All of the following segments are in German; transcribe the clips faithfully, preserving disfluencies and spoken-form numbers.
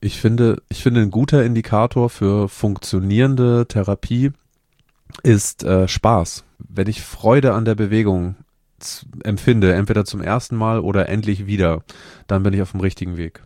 Ich finde, ich finde, ein guter Indikator für funktionierende Therapie ist äh, Spaß. Wenn ich Freude an der Bewegung z- empfinde, entweder zum ersten Mal oder endlich wieder, dann bin ich auf dem richtigen Weg.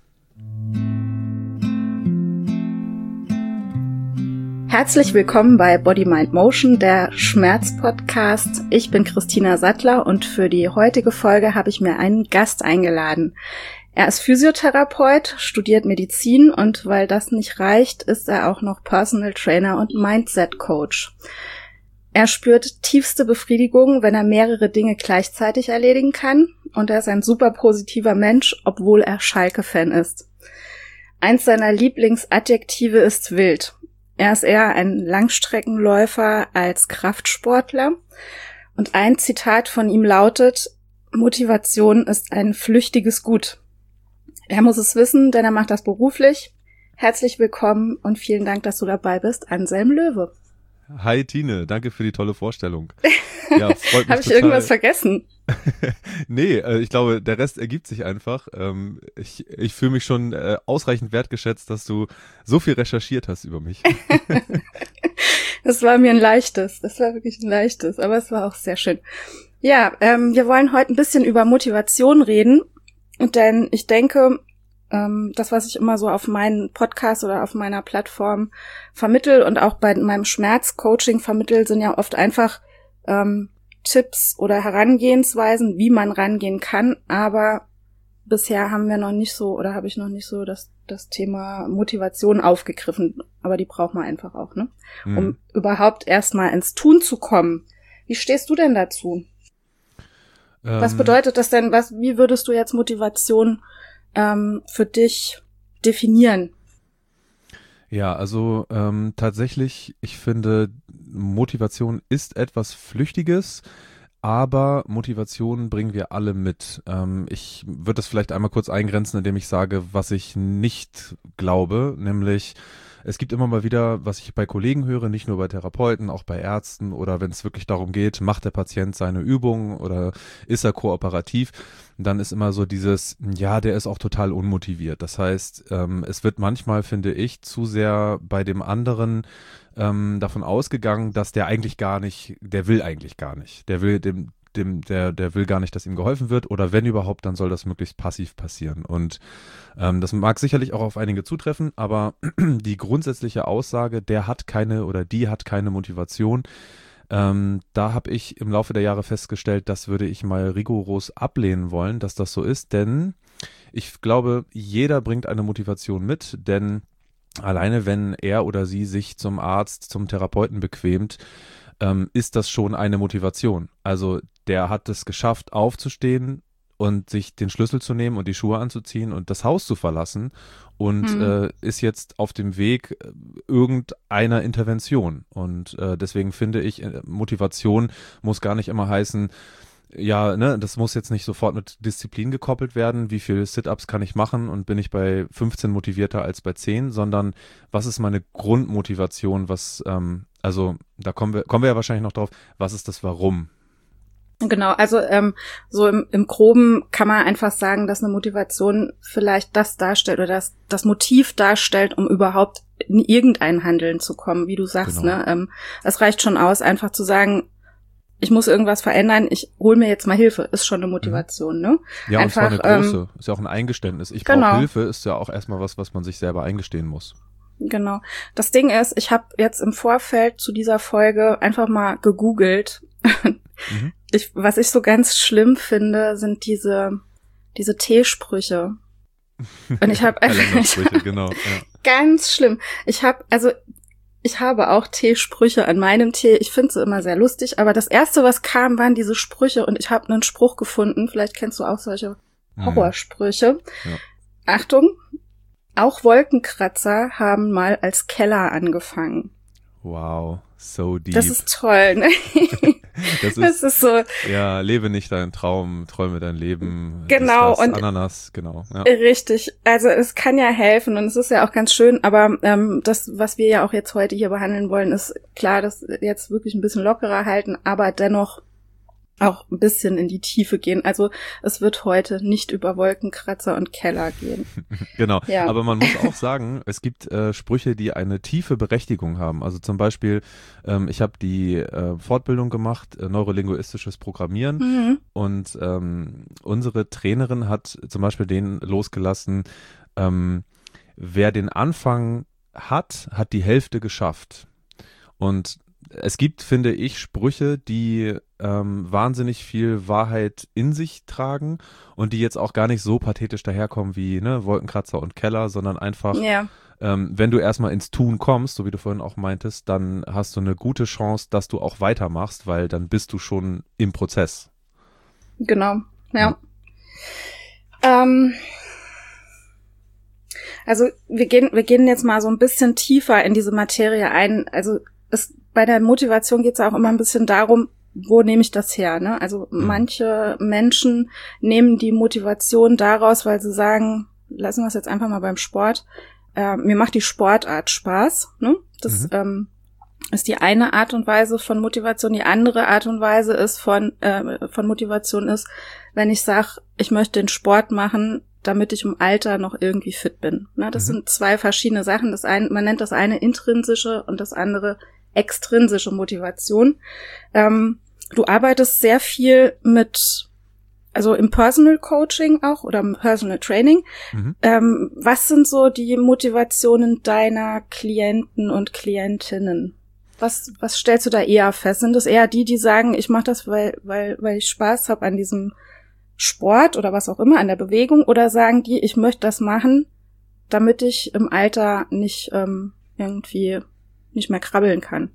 Herzlich willkommen bei Body, Mind, Motion, der Schmerz-Podcast. Ich bin Christina Sattler und für die heutige Folge habe ich mir einen Gast eingeladen. Er ist Physiotherapeut, studiert Medizin und weil das nicht reicht, ist er auch noch Personal Trainer und Mindset Coach. Er spürt tiefste Befriedigung, wenn er mehrere Dinge gleichzeitig erledigen kann, und er ist ein super positiver Mensch, obwohl er Schalke-Fan ist. Eins seiner Lieblingsadjektive ist wild. Er ist eher ein Langstreckenläufer als Kraftsportler, und ein Zitat von ihm lautet: Motivation ist ein flüchtiges Gut. Er muss es wissen, denn er macht das beruflich. Herzlich willkommen und vielen Dank, dass du dabei bist, Anselm Löwe. Hi Tine, danke für die tolle Vorstellung. Ja, freut mich Habe ich total. irgendwas vergessen? Nee, äh, ich glaube, der Rest ergibt sich einfach. Ähm, ich ich fühle mich schon äh, ausreichend wertgeschätzt, dass du so viel recherchiert hast über mich. Das war mir ein leichtes, das war wirklich ein leichtes, aber es war auch sehr schön. Ja, ähm, wir wollen heute ein bisschen über Motivation reden, denn ich denke, ähm, das, was ich immer so auf meinen Podcast oder auf meiner Plattform vermittel und auch bei meinem Schmerzcoaching vermittel, sind ja oft einfach ähm, Tipps oder Herangehensweisen, wie man rangehen kann, aber bisher haben wir noch nicht so, oder habe ich noch nicht so das, das Thema Motivation aufgegriffen, aber die braucht man einfach auch, ne? Mhm. Um überhaupt erstmal ins Tun zu kommen. Wie stehst du denn dazu? Ähm, Was bedeutet das denn, was, wie würdest du jetzt Motivation ähm, für dich definieren? Ja, also ähm, tatsächlich, ich finde, Motivation ist etwas Flüchtiges, aber Motivation bringen wir alle mit. Ähm, ich würde das vielleicht einmal kurz eingrenzen, indem ich sage, was ich nicht glaube, nämlich es gibt immer mal wieder, was ich bei Kollegen höre, nicht nur bei Therapeuten, auch bei Ärzten oder wenn es wirklich darum geht, macht der Patient seine Übungen oder ist er kooperativ, dann ist immer so dieses, ja, der ist auch total unmotiviert. Das heißt, ähm, es wird manchmal, finde ich, zu sehr bei dem anderen ähm, davon ausgegangen, dass der eigentlich gar nicht, der will eigentlich gar nicht. Der will dem, dem, der, der will gar nicht, dass ihm geholfen wird, oder wenn überhaupt, dann soll das möglichst passiv passieren. Und ähm, das mag sicherlich auch auf einige zutreffen, aber die grundsätzliche Aussage, der hat keine oder die hat keine Motivation, ähm, da habe ich im Laufe der Jahre festgestellt, das würde ich mal rigoros ablehnen wollen, dass das so ist, denn ich glaube, jeder bringt eine Motivation mit, denn alleine wenn er oder sie sich zum Arzt, zum Therapeuten bequemt, ähm, ist das schon eine Motivation. Also der hat es geschafft, aufzustehen und sich den Schlüssel zu nehmen und die Schuhe anzuziehen und das Haus zu verlassen und Mhm. äh, ist jetzt auf dem Weg äh, irgendeiner Intervention. Und äh, deswegen finde ich, äh, Motivation muss gar nicht immer heißen, ja, ne, das muss jetzt nicht sofort mit Disziplin gekoppelt werden. Wie viele Sit-Ups kann ich machen und bin ich bei fünfzehn motivierter als bei zehn, sondern was ist meine Grundmotivation, was, ähm, also da kommen wir, kommen wir ja wahrscheinlich noch drauf, was ist das Warum? Genau, also ähm, so im, im Groben kann man einfach sagen, dass eine Motivation vielleicht das darstellt oder das, das Motiv darstellt, um überhaupt in irgendein Handeln zu kommen, wie du sagst. Genau. Ne? Ähm, es reicht schon aus, einfach zu sagen, ich muss irgendwas verändern, ich hol mir jetzt mal Hilfe, ist schon eine Motivation, ne? Ja, Einfach, und zwar eine große, ähm, ist ja auch ein Eingeständnis. Ich genau. brauche Hilfe, ist ja auch erstmal was, was man sich selber eingestehen muss. Genau. Das Ding ist, ich habe jetzt im Vorfeld zu dieser Folge einfach mal gegoogelt. Mhm. Ich, was ich so ganz schlimm finde, sind diese diese T-Sprüche. Und ich habe Kalendersprüche, genau. Ja. ganz schlimm. Ich habe also ich habe auch T-Sprüche an meinem Tee. Ich finde sie immer sehr lustig, aber das erste, was kam, waren diese Sprüche und ich habe einen Spruch gefunden. Vielleicht kennst du auch solche Horrorsprüche. Ja. Achtung, auch Wolkenkratzer haben mal als Keller angefangen. Wow, so deep. Das ist toll, ne? Das ist, Das ist so, ja, lebe nicht deinen Traum, träume dein Leben. Genau, Dies, das, und- Ananas, genau. Ja. richtig. Also es kann ja helfen und es ist ja auch ganz schön, aber ähm, das, was wir ja auch jetzt heute hier behandeln wollen, ist klar, das jetzt wirklich ein bisschen lockerer halten, aber dennoch auch ein bisschen in die Tiefe gehen. Also es wird heute nicht über Wolkenkratzer und Keller gehen. Genau, ja. Aber man muss auch sagen, es gibt äh, Sprüche, die eine tiefe Berechtigung haben. Also zum Beispiel, ähm, ich habe die äh, Fortbildung gemacht, äh, neurolinguistisches Programmieren mhm. und ähm, unsere Trainerin hat zum Beispiel den losgelassen, ähm, wer den Anfang hat, hat die Hälfte geschafft. Und es gibt, finde ich, Sprüche, die ähm, wahnsinnig viel Wahrheit in sich tragen und die jetzt auch gar nicht so pathetisch daherkommen wie ne, Wolkenkratzer und Keller, sondern einfach, ja. ähm, wenn du erstmal ins Tun kommst, so wie du vorhin auch meintest, dann hast du eine gute Chance, dass du auch weitermachst, weil dann bist du schon im Prozess. Genau, ja. ja. Ähm, also wir gehen, wir gehen jetzt mal so ein bisschen tiefer in diese Materie ein. Also es bei der Motivation geht es auch immer ein bisschen darum, wo nehme ich das her, ne? Also mhm. manche Menschen nehmen die Motivation daraus, weil sie sagen, lassen wir es jetzt einfach mal beim Sport, äh, mir macht die Sportart Spaß, ne? Das mhm. ähm, ist die eine Art und Weise von Motivation. Die andere Art und Weise ist von äh, von Motivation ist, wenn ich sage, ich möchte den Sport machen, damit ich im Alter noch irgendwie fit bin. Ne? Das mhm. sind zwei verschiedene Sachen. Das eine, man nennt das eine intrinsische und das andere extrinsische Motivation. Ähm, du arbeitest sehr viel mit, also im Personal Coaching auch oder im Personal Training. Mhm. Ähm, was sind so die Motivationen deiner Klienten und Klientinnen? Was, was stellst du da eher fest? Sind es eher die, die sagen, ich mache das, weil, weil, weil ich Spaß habe an diesem Sport oder was auch immer, an der Bewegung? Oder sagen die, ich möchte das machen, damit ich im Alter nicht ähm, irgendwie nicht mehr krabbeln kann?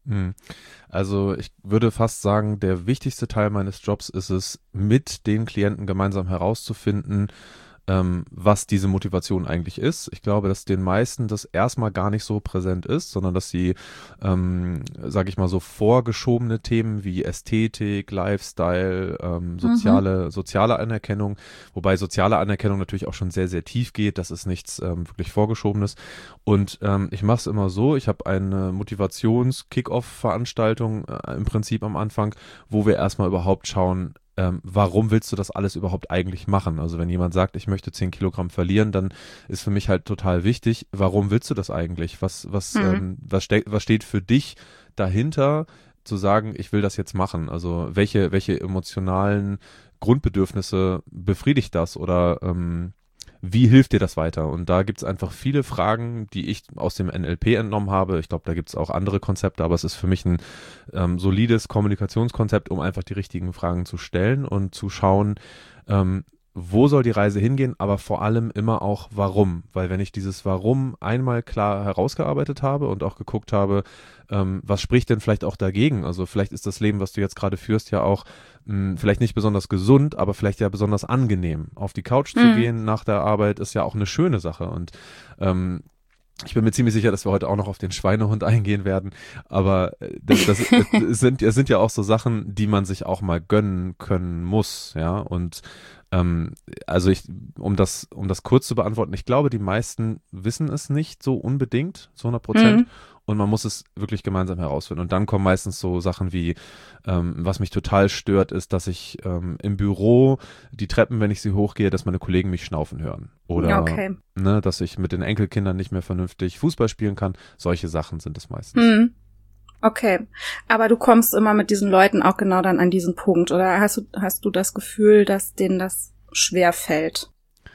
Also ich würde fast sagen, der wichtigste Teil meines Jobs ist es, mit den Klienten gemeinsam herauszufinden, ähm, was diese Motivation eigentlich ist. Ich glaube, dass den meisten das erstmal gar nicht so präsent ist, sondern dass sie, ähm, sage ich mal, so vorgeschobene Themen wie Ästhetik, Lifestyle, ähm, soziale, mhm. soziale Anerkennung, wobei soziale Anerkennung natürlich auch schon sehr, sehr tief geht. Das ist nichts ähm, wirklich Vorgeschobenes. Und ähm, ich mache es immer so, ich habe eine Motivations-Kick-Off-Veranstaltung äh, im Prinzip am Anfang, wo wir erstmal überhaupt schauen, Ähm, warum willst du das alles überhaupt eigentlich machen? Also wenn jemand sagt, ich möchte zehn Kilogramm verlieren, dann ist für mich halt total wichtig, warum willst du das eigentlich? Was, was, mhm. ähm, was, ste- was steht für dich dahinter, zu sagen, ich will das jetzt machen? Also welche, welche emotionalen Grundbedürfnisse befriedigt das oder ähm, wie hilft dir das weiter? Und da gibt es einfach viele Fragen, die ich aus dem N L P entnommen habe. Ich glaube, da gibt es auch andere Konzepte, aber es ist für mich ein ähm, solides Kommunikationskonzept, um einfach die richtigen Fragen zu stellen und zu schauen, ähm, wo soll die Reise hingehen, aber vor allem immer auch warum. Weil wenn ich dieses Warum einmal klar herausgearbeitet habe und auch geguckt habe, ähm, was spricht denn vielleicht auch dagegen? Also vielleicht ist das Leben, was du jetzt gerade führst, ja auch mh, vielleicht nicht besonders gesund, aber vielleicht ja besonders angenehm. Auf die Couch mhm. zu gehen nach der Arbeit ist ja auch eine schöne Sache. Und ähm, ich bin mir ziemlich sicher, dass wir heute auch noch auf den Schweinehund eingehen werden, aber das, das, das, sind, das sind ja auch so Sachen, die man sich auch mal gönnen können muss, ja, und ähm, also ich, um das, um das kurz zu beantworten, ich glaube, die meisten wissen es nicht so unbedingt, zu hundert Prozent, mhm. und man muss es wirklich gemeinsam herausfinden. Und dann kommen meistens so Sachen wie, ähm, was mich total stört, ist, dass ich ähm, im Büro die Treppen, wenn ich sie hochgehe, dass meine Kollegen mich schnaufen hören. Oder okay. ne, dass ich mit den Enkelkindern nicht mehr vernünftig Fußball spielen kann. Solche Sachen sind es meistens. Mhm. Okay, aber du kommst immer mit diesen Leuten auch genau dann an diesen Punkt, oder hast du, hast du das Gefühl, dass denen das schwer fällt?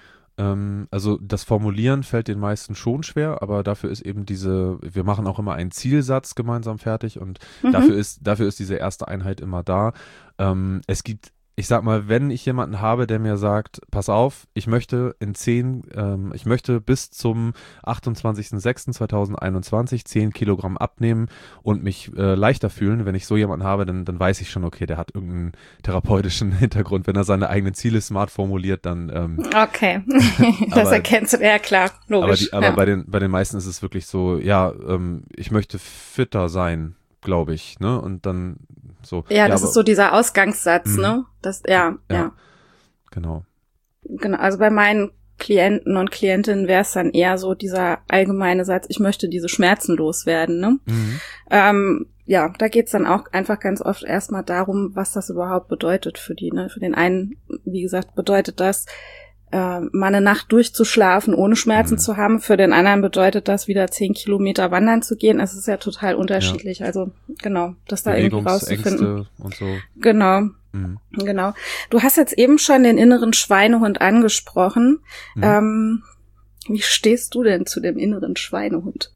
Ähm, also das Formulieren fällt den meisten schon schwer, aber dafür ist eben diese, wir machen auch immer einen Zielsatz gemeinsam fertig und mhm. dafür ist, dafür ist diese erste Einheit immer da. Ähm, es gibt Ich sag mal, wenn ich jemanden habe, der mir sagt, pass auf, ich möchte in zehn, ähm, ich möchte bis zum achtundzwanzigsten sechsten zweitausendeinundzwanzig zehn Kilogramm abnehmen und mich äh, leichter fühlen, wenn ich so jemanden habe, dann, dann weiß ich schon, okay, der hat irgendeinen therapeutischen Hintergrund. Wenn er seine eigenen Ziele smart formuliert, dann ähm, okay, das aber, erkennst du, ja klar, logisch. Aber, die, aber ja. bei den bei den meisten ist es wirklich so, ja, ähm, ich möchte fitter sein, glaube ich, ne? Und dann so. Ja, das ja, ist so dieser Ausgangssatz, mh. ne? Das, ja, ja, ja. Genau. Genau, also bei meinen Klienten und Klientinnen wäre es dann eher so dieser allgemeine Satz, ich möchte diese Schmerzen loswerden, ne? Mhm. Ähm, ja, da geht's dann auch einfach ganz oft erstmal darum, was das überhaupt bedeutet für die. Ne? Für den einen, wie gesagt, bedeutet das, äh, mal eine Nacht durchzuschlafen, ohne Schmerzen mhm. zu haben. Für den anderen bedeutet das, wieder zehn Kilometer wandern zu gehen. Es ist ja total unterschiedlich. Ja. Also genau, das da irgendwie rauszufinden. Und so. Genau. Mhm. Genau. Du hast jetzt eben schon den inneren Schweinehund angesprochen. Mhm. Ähm, wie stehst du denn zu dem inneren Schweinehund?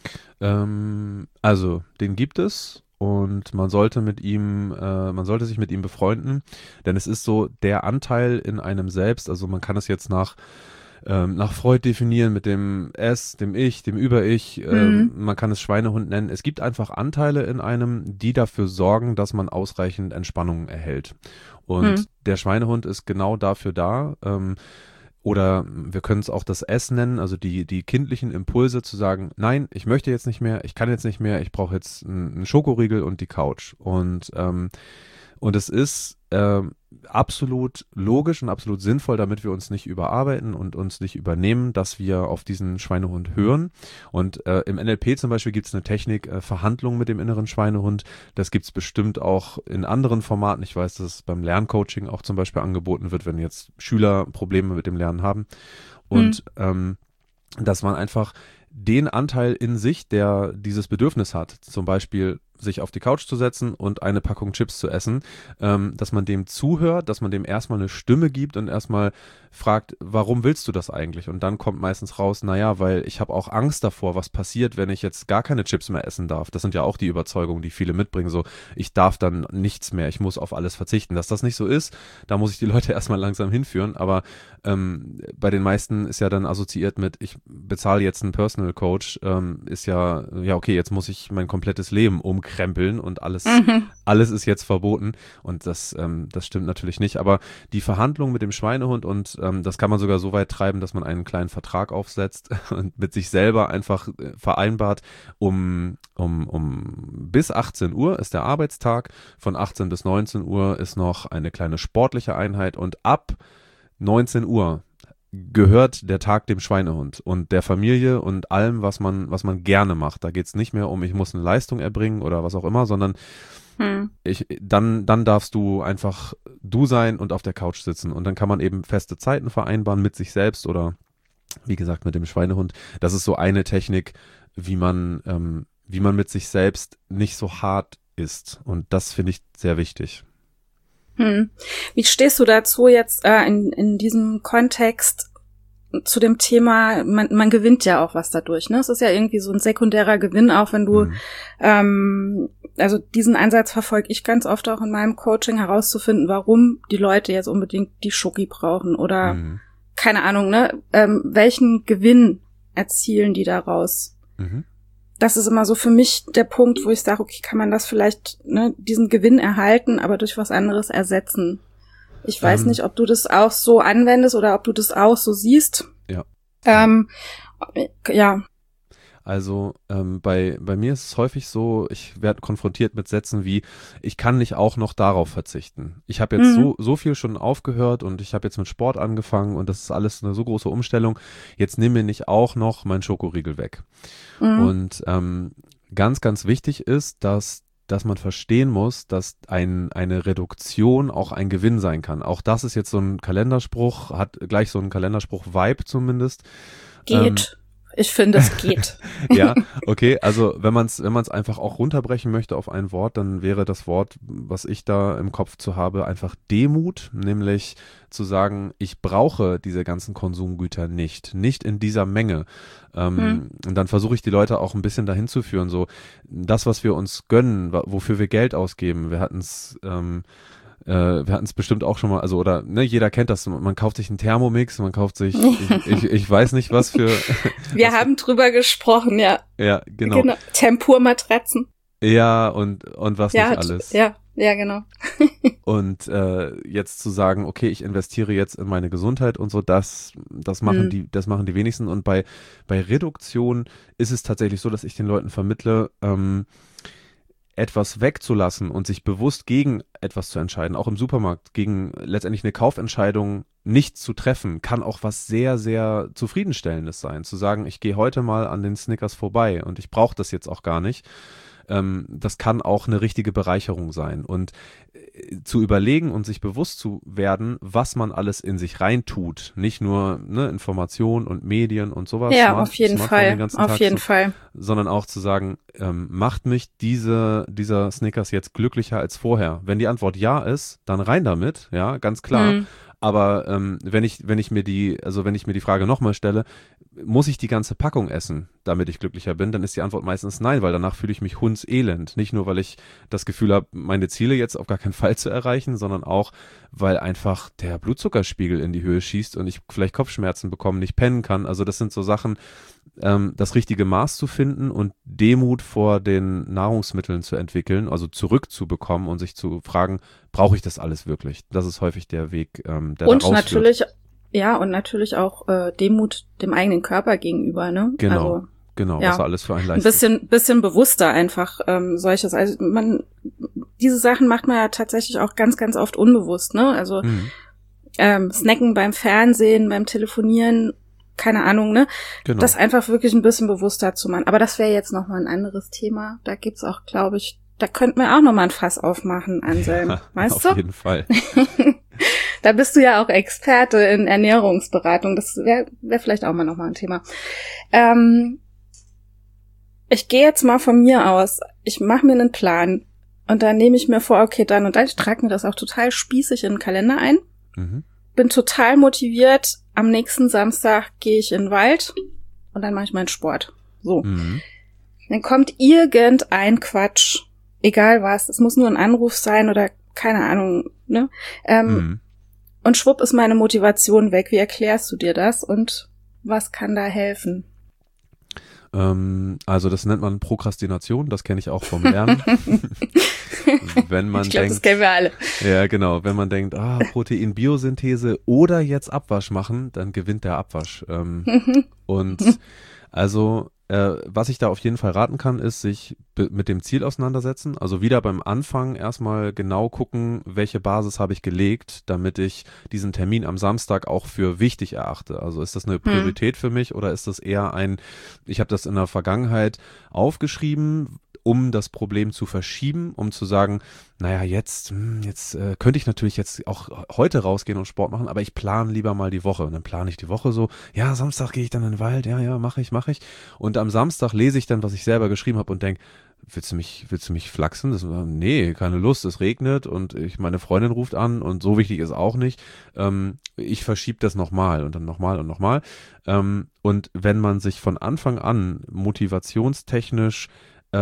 Ähm, also, den gibt es und man sollte mit ihm, äh, man sollte sich mit ihm befreunden, denn es ist so der Anteil in einem selbst, also man kann es jetzt nach ähm, nach Freud definieren mit dem Es, dem Ich, dem Über-Ich, ähm, mhm. man kann es Schweinehund nennen. Es gibt einfach Anteile in einem, die dafür sorgen, dass man ausreichend Entspannung erhält. Und mhm. der Schweinehund ist genau dafür da, ähm, oder wir können es auch das S nennen, also die, die kindlichen Impulse zu sagen, nein, ich möchte jetzt nicht mehr, ich kann jetzt nicht mehr, ich brauche jetzt einen Schokoriegel und die Couch. Und, ähm, und es ist ähm, absolut logisch und absolut sinnvoll, damit wir uns nicht überarbeiten und uns nicht übernehmen, dass wir auf diesen Schweinehund hören. Und äh, im N L P zum Beispiel gibt es eine Technik, äh, Verhandlung mit dem inneren Schweinehund. Das gibt es bestimmt auch in anderen Formaten. Ich weiß, dass es beim Lerncoaching auch zum Beispiel angeboten wird, wenn jetzt Schüler Probleme mit dem Lernen haben. Und mhm. ähm, dass man einfach den Anteil in sich, der dieses Bedürfnis hat, zum Beispiel sich auf die Couch zu setzen und eine Packung Chips zu essen, ähm, dass man dem zuhört, dass man dem erstmal eine Stimme gibt und erstmal fragt, warum willst du das eigentlich? Und dann kommt meistens raus, naja, weil ich habe auch Angst davor, was passiert, wenn ich jetzt gar keine Chips mehr essen darf. Das sind ja auch die Überzeugungen, die viele mitbringen, so ich darf dann nichts mehr, ich muss auf alles verzichten. Dass das nicht so ist, da muss ich die Leute erstmal langsam hinführen, aber ähm, bei den meisten ist ja dann assoziiert mit, ich bezahle jetzt einen Personal Coach, ähm, ist ja, ja okay, jetzt muss ich mein komplettes Leben umkrempeln und alles, mhm. alles ist jetzt verboten und das, ähm, das stimmt natürlich nicht, aber die Verhandlung mit dem Schweinehund und ähm, das kann man sogar so weit treiben, dass man einen kleinen Vertrag aufsetzt und mit sich selber einfach äh, vereinbart, um, um, um bis achtzehn Uhr ist der Arbeitstag, von achtzehn bis neunzehn Uhr ist noch eine kleine sportliche Einheit und ab neunzehn Uhr gehört der Tag dem Schweinehund und der Familie und allem, was man, was man gerne macht. Da geht es nicht mehr um, ich muss eine Leistung erbringen oder was auch immer, sondern hm. ich, dann, dann darfst du einfach du sein und auf der Couch sitzen. Und dann kann man eben feste Zeiten vereinbaren mit sich selbst oder wie gesagt mit dem Schweinehund. Das ist so eine Technik, wie man, ähm, wie man mit sich selbst nicht so hart ist. Und das finde ich sehr wichtig. Hm. Wie stehst du dazu jetzt äh, in, in diesem Kontext zu dem Thema, man, man gewinnt ja auch was dadurch, ne? Es ist ja irgendwie so ein sekundärer Gewinn, auch wenn du, mhm. ähm, also diesen Ansatz verfolge ich ganz oft auch in meinem Coaching, herauszufinden, warum die Leute jetzt unbedingt die Schoki brauchen oder mhm. keine Ahnung, ne? Ähm, welchen Gewinn erzielen die daraus? Mhm. Das ist immer so für mich der Punkt, wo ich sage, okay, kann man das vielleicht, ne, diesen Gewinn erhalten, aber durch was anderes ersetzen. Ich weiß ähm, nicht, ob du das auch so anwendest oder ob du das auch so siehst. Ja. Ähm, ja. Also ähm, bei, bei mir ist es häufig so, ich werde konfrontiert mit Sätzen wie, ich kann nicht auch noch darauf verzichten. Ich habe jetzt mhm. so, so viel schon aufgehört und ich habe jetzt mit Sport angefangen und das ist alles eine so große Umstellung. Jetzt nimm mir nicht auch noch meinen Schokoriegel weg. Mhm. Und ähm, ganz, ganz wichtig ist, dass dass man verstehen muss, dass ein, eine Reduktion auch ein Gewinn sein kann. Auch das ist jetzt so ein Kalenderspruch, hat gleich so einen Kalenderspruch-Vibe zumindest. Geht. Ähm, Ich finde, es geht. Ja, okay, also wenn man es wenn man es einfach auch runterbrechen möchte auf ein Wort, dann wäre das Wort, was ich da im Kopf zu habe, einfach Demut, nämlich zu sagen, ich brauche diese ganzen Konsumgüter nicht, nicht in dieser Menge. Ähm, hm. Und dann versuche ich die Leute auch ein bisschen dahin zu führen, so das, was wir uns gönnen, wofür wir Geld ausgeben. Wir hatten es ähm, Äh, wir hatten es bestimmt auch schon mal, also oder ne, jeder kennt das, man kauft sich einen Thermomix, man kauft sich, ich, ich, ich weiß nicht was für. Wir was haben drüber gesprochen, ja. Ja, genau. genau. Tempurmatratzen. Ja, und, und was ja, nicht alles. Ja, ja, genau. Und äh, jetzt zu sagen, okay, ich investiere jetzt in meine Gesundheit und so, das, das machen mhm. die, das machen die wenigsten. Und bei, bei Reduktion ist es tatsächlich so, dass ich den Leuten vermittle, ähm, etwas wegzulassen und sich bewusst gegen etwas zu entscheiden, auch im Supermarkt, gegen letztendlich eine Kaufentscheidung nicht zu treffen, kann auch was sehr, sehr Zufriedenstellendes sein. Zu sagen, ich gehe heute mal an den Snickers vorbei und ich brauche das jetzt auch gar nicht. ähm, das kann auch eine richtige Bereicherung sein. Und äh, zu überlegen und sich bewusst zu werden, was man alles in sich reintut, nicht nur ne, Information und Medien und sowas, Ja, Smart, auf jeden Smartphone Fall, den ganzen auf Tag jeden so, Fall. sondern auch zu sagen, ähm, macht mich diese, dieser Snickers jetzt glücklicher als vorher? Wenn die Antwort ja ist, dann rein damit, ja, ganz klar. Hm. Aber ähm, wenn ich, wenn ich mir die, also wenn ich mir die Frage nochmal stelle, muss ich die ganze Packung essen, damit ich glücklicher bin, dann ist die Antwort meistens nein, weil danach fühle ich mich hundselend. Nicht nur, weil ich das Gefühl habe, meine Ziele jetzt auf gar keinen Fall zu erreichen, sondern auch, weil einfach der Blutzuckerspiegel in die Höhe schießt und ich vielleicht Kopfschmerzen bekomme, nicht pennen kann. Also das sind so Sachen, ähm, das richtige Maß zu finden und Demut vor den Nahrungsmitteln zu entwickeln, also zurückzubekommen und sich zu fragen, brauche ich das alles wirklich? Das ist häufig der Weg, ähm, der Und da rausführt. natürlich, ja, und natürlich auch äh, Demut dem eigenen Körper gegenüber, ne? Genau, also, genau, ja, was er alles für einen ein leistet. bisschen, bisschen bewusster einfach ähm, solches. Also man, diese Sachen macht man ja tatsächlich auch ganz, ganz oft unbewusst, ne? Also Mhm. ähm, Snacken beim Fernsehen, beim Telefonieren, keine Ahnung, ne? Genau. Das einfach wirklich ein bisschen bewusster zu machen. Aber das wäre jetzt nochmal ein anderes Thema. Da gibt's auch, glaube ich, da könnten wir auch nochmal ein Fass aufmachen, Anselm. Ja, weißt auf du? Auf jeden Fall. Da bist du ja auch Experte in Ernährungsberatung. Das wäre wär vielleicht auch mal nochmal ein Thema. Ähm, ich gehe jetzt mal von mir aus. Ich mache mir einen Plan. Und dann nehme ich mir vor, okay, dann und dann, ich trage mir das auch total spießig in den Kalender ein. Mhm. Bin total motiviert. Am nächsten Samstag gehe ich in den Wald und dann mache ich meinen Sport. So. Mhm. Dann kommt irgendein Quatsch. Egal was. Es muss nur ein Anruf sein oder keine Ahnung, ne? Ähm, Mhm. Und schwupp ist meine Motivation weg. Wie erklärst du dir das und was kann da helfen? Ähm, also das nennt man Prokrastination, das kenne ich auch vom Lernen. Wenn man ich glaube, denkt, das kennen wir alle. Ja, genau. Wenn man denkt, ah, Protein-Biosynthese oder jetzt Abwasch machen, dann gewinnt der Abwasch. Ähm, und also, äh, was ich da auf jeden Fall raten kann, ist, sich be- mit dem Ziel auseinandersetzen. Also wieder beim Anfang erstmal genau gucken, welche Basis habe ich gelegt, damit ich diesen Termin am Samstag auch für wichtig erachte. Also ist das eine Priorität für mich oder ist das eher ein, ich habe das in der Vergangenheit aufgeschrieben, um das Problem zu verschieben, um zu sagen, naja, jetzt, hm, jetzt äh, könnte ich natürlich jetzt auch heute rausgehen und Sport machen, aber ich plane lieber mal die Woche. Und dann plane ich die Woche so, ja, Samstag gehe ich dann in den Wald, ja, ja, mache ich, mache ich. Und am Samstag lese ich dann, was ich selber geschrieben habe und denke, willst du mich, willst du mich flachsen? Das, nee, keine Lust, es regnet und ich, meine Freundin ruft an und so wichtig ist auch nicht. Ähm, ich verschiebe das nochmal und dann nochmal und nochmal. Ähm, und wenn man sich von Anfang an motivationstechnisch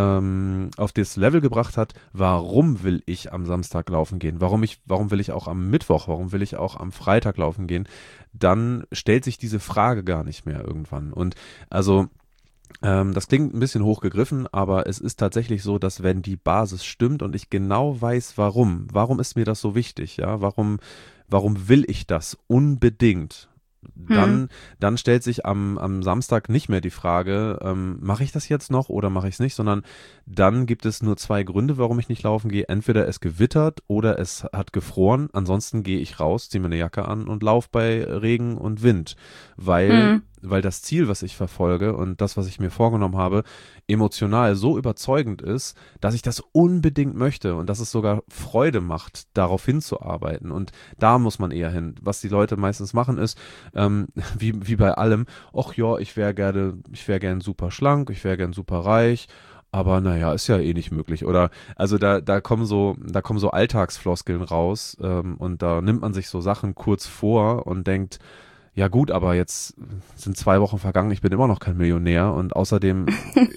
ähm, auf das Level gebracht hat, warum will ich am Samstag laufen gehen? Warum ich, warum will ich auch am Mittwoch? Warum will ich auch am Freitag laufen gehen? Dann stellt sich diese Frage gar nicht mehr irgendwann. Und also ähm, das klingt ein bisschen hochgegriffen, aber es ist tatsächlich so, dass wenn die Basis stimmt und ich genau weiß, warum, warum ist mir das so wichtig, ja, warum, warum will ich das unbedingt? Dann, hm. dann stellt sich am, am Samstag nicht mehr die Frage, ähm, mache ich das jetzt noch oder mache ich es nicht, sondern dann gibt es nur zwei Gründe, warum ich nicht laufen gehe. Entweder es gewittert oder es hat gefroren. Ansonsten gehe ich raus, ziehe mir eine Jacke an und laufe bei Regen und Wind, weil, hm. weil das Ziel, was ich verfolge und das, was ich mir vorgenommen habe, emotional so überzeugend ist, dass ich das unbedingt möchte und dass es sogar Freude macht, darauf hinzuarbeiten. Und da muss man eher hin. Was die Leute meistens machen ist, ähm, wie, wie bei allem, ach ja, ich wäre gerne, ich wäre gern super schlank, ich wäre gern super reich, aber naja, ist ja eh nicht möglich. Oder also da, da kommen so, da kommen so Alltagsfloskeln raus ähm, und da nimmt man sich so Sachen kurz vor und denkt, ja gut, aber jetzt sind zwei Wochen vergangen, ich bin immer noch kein Millionär und außerdem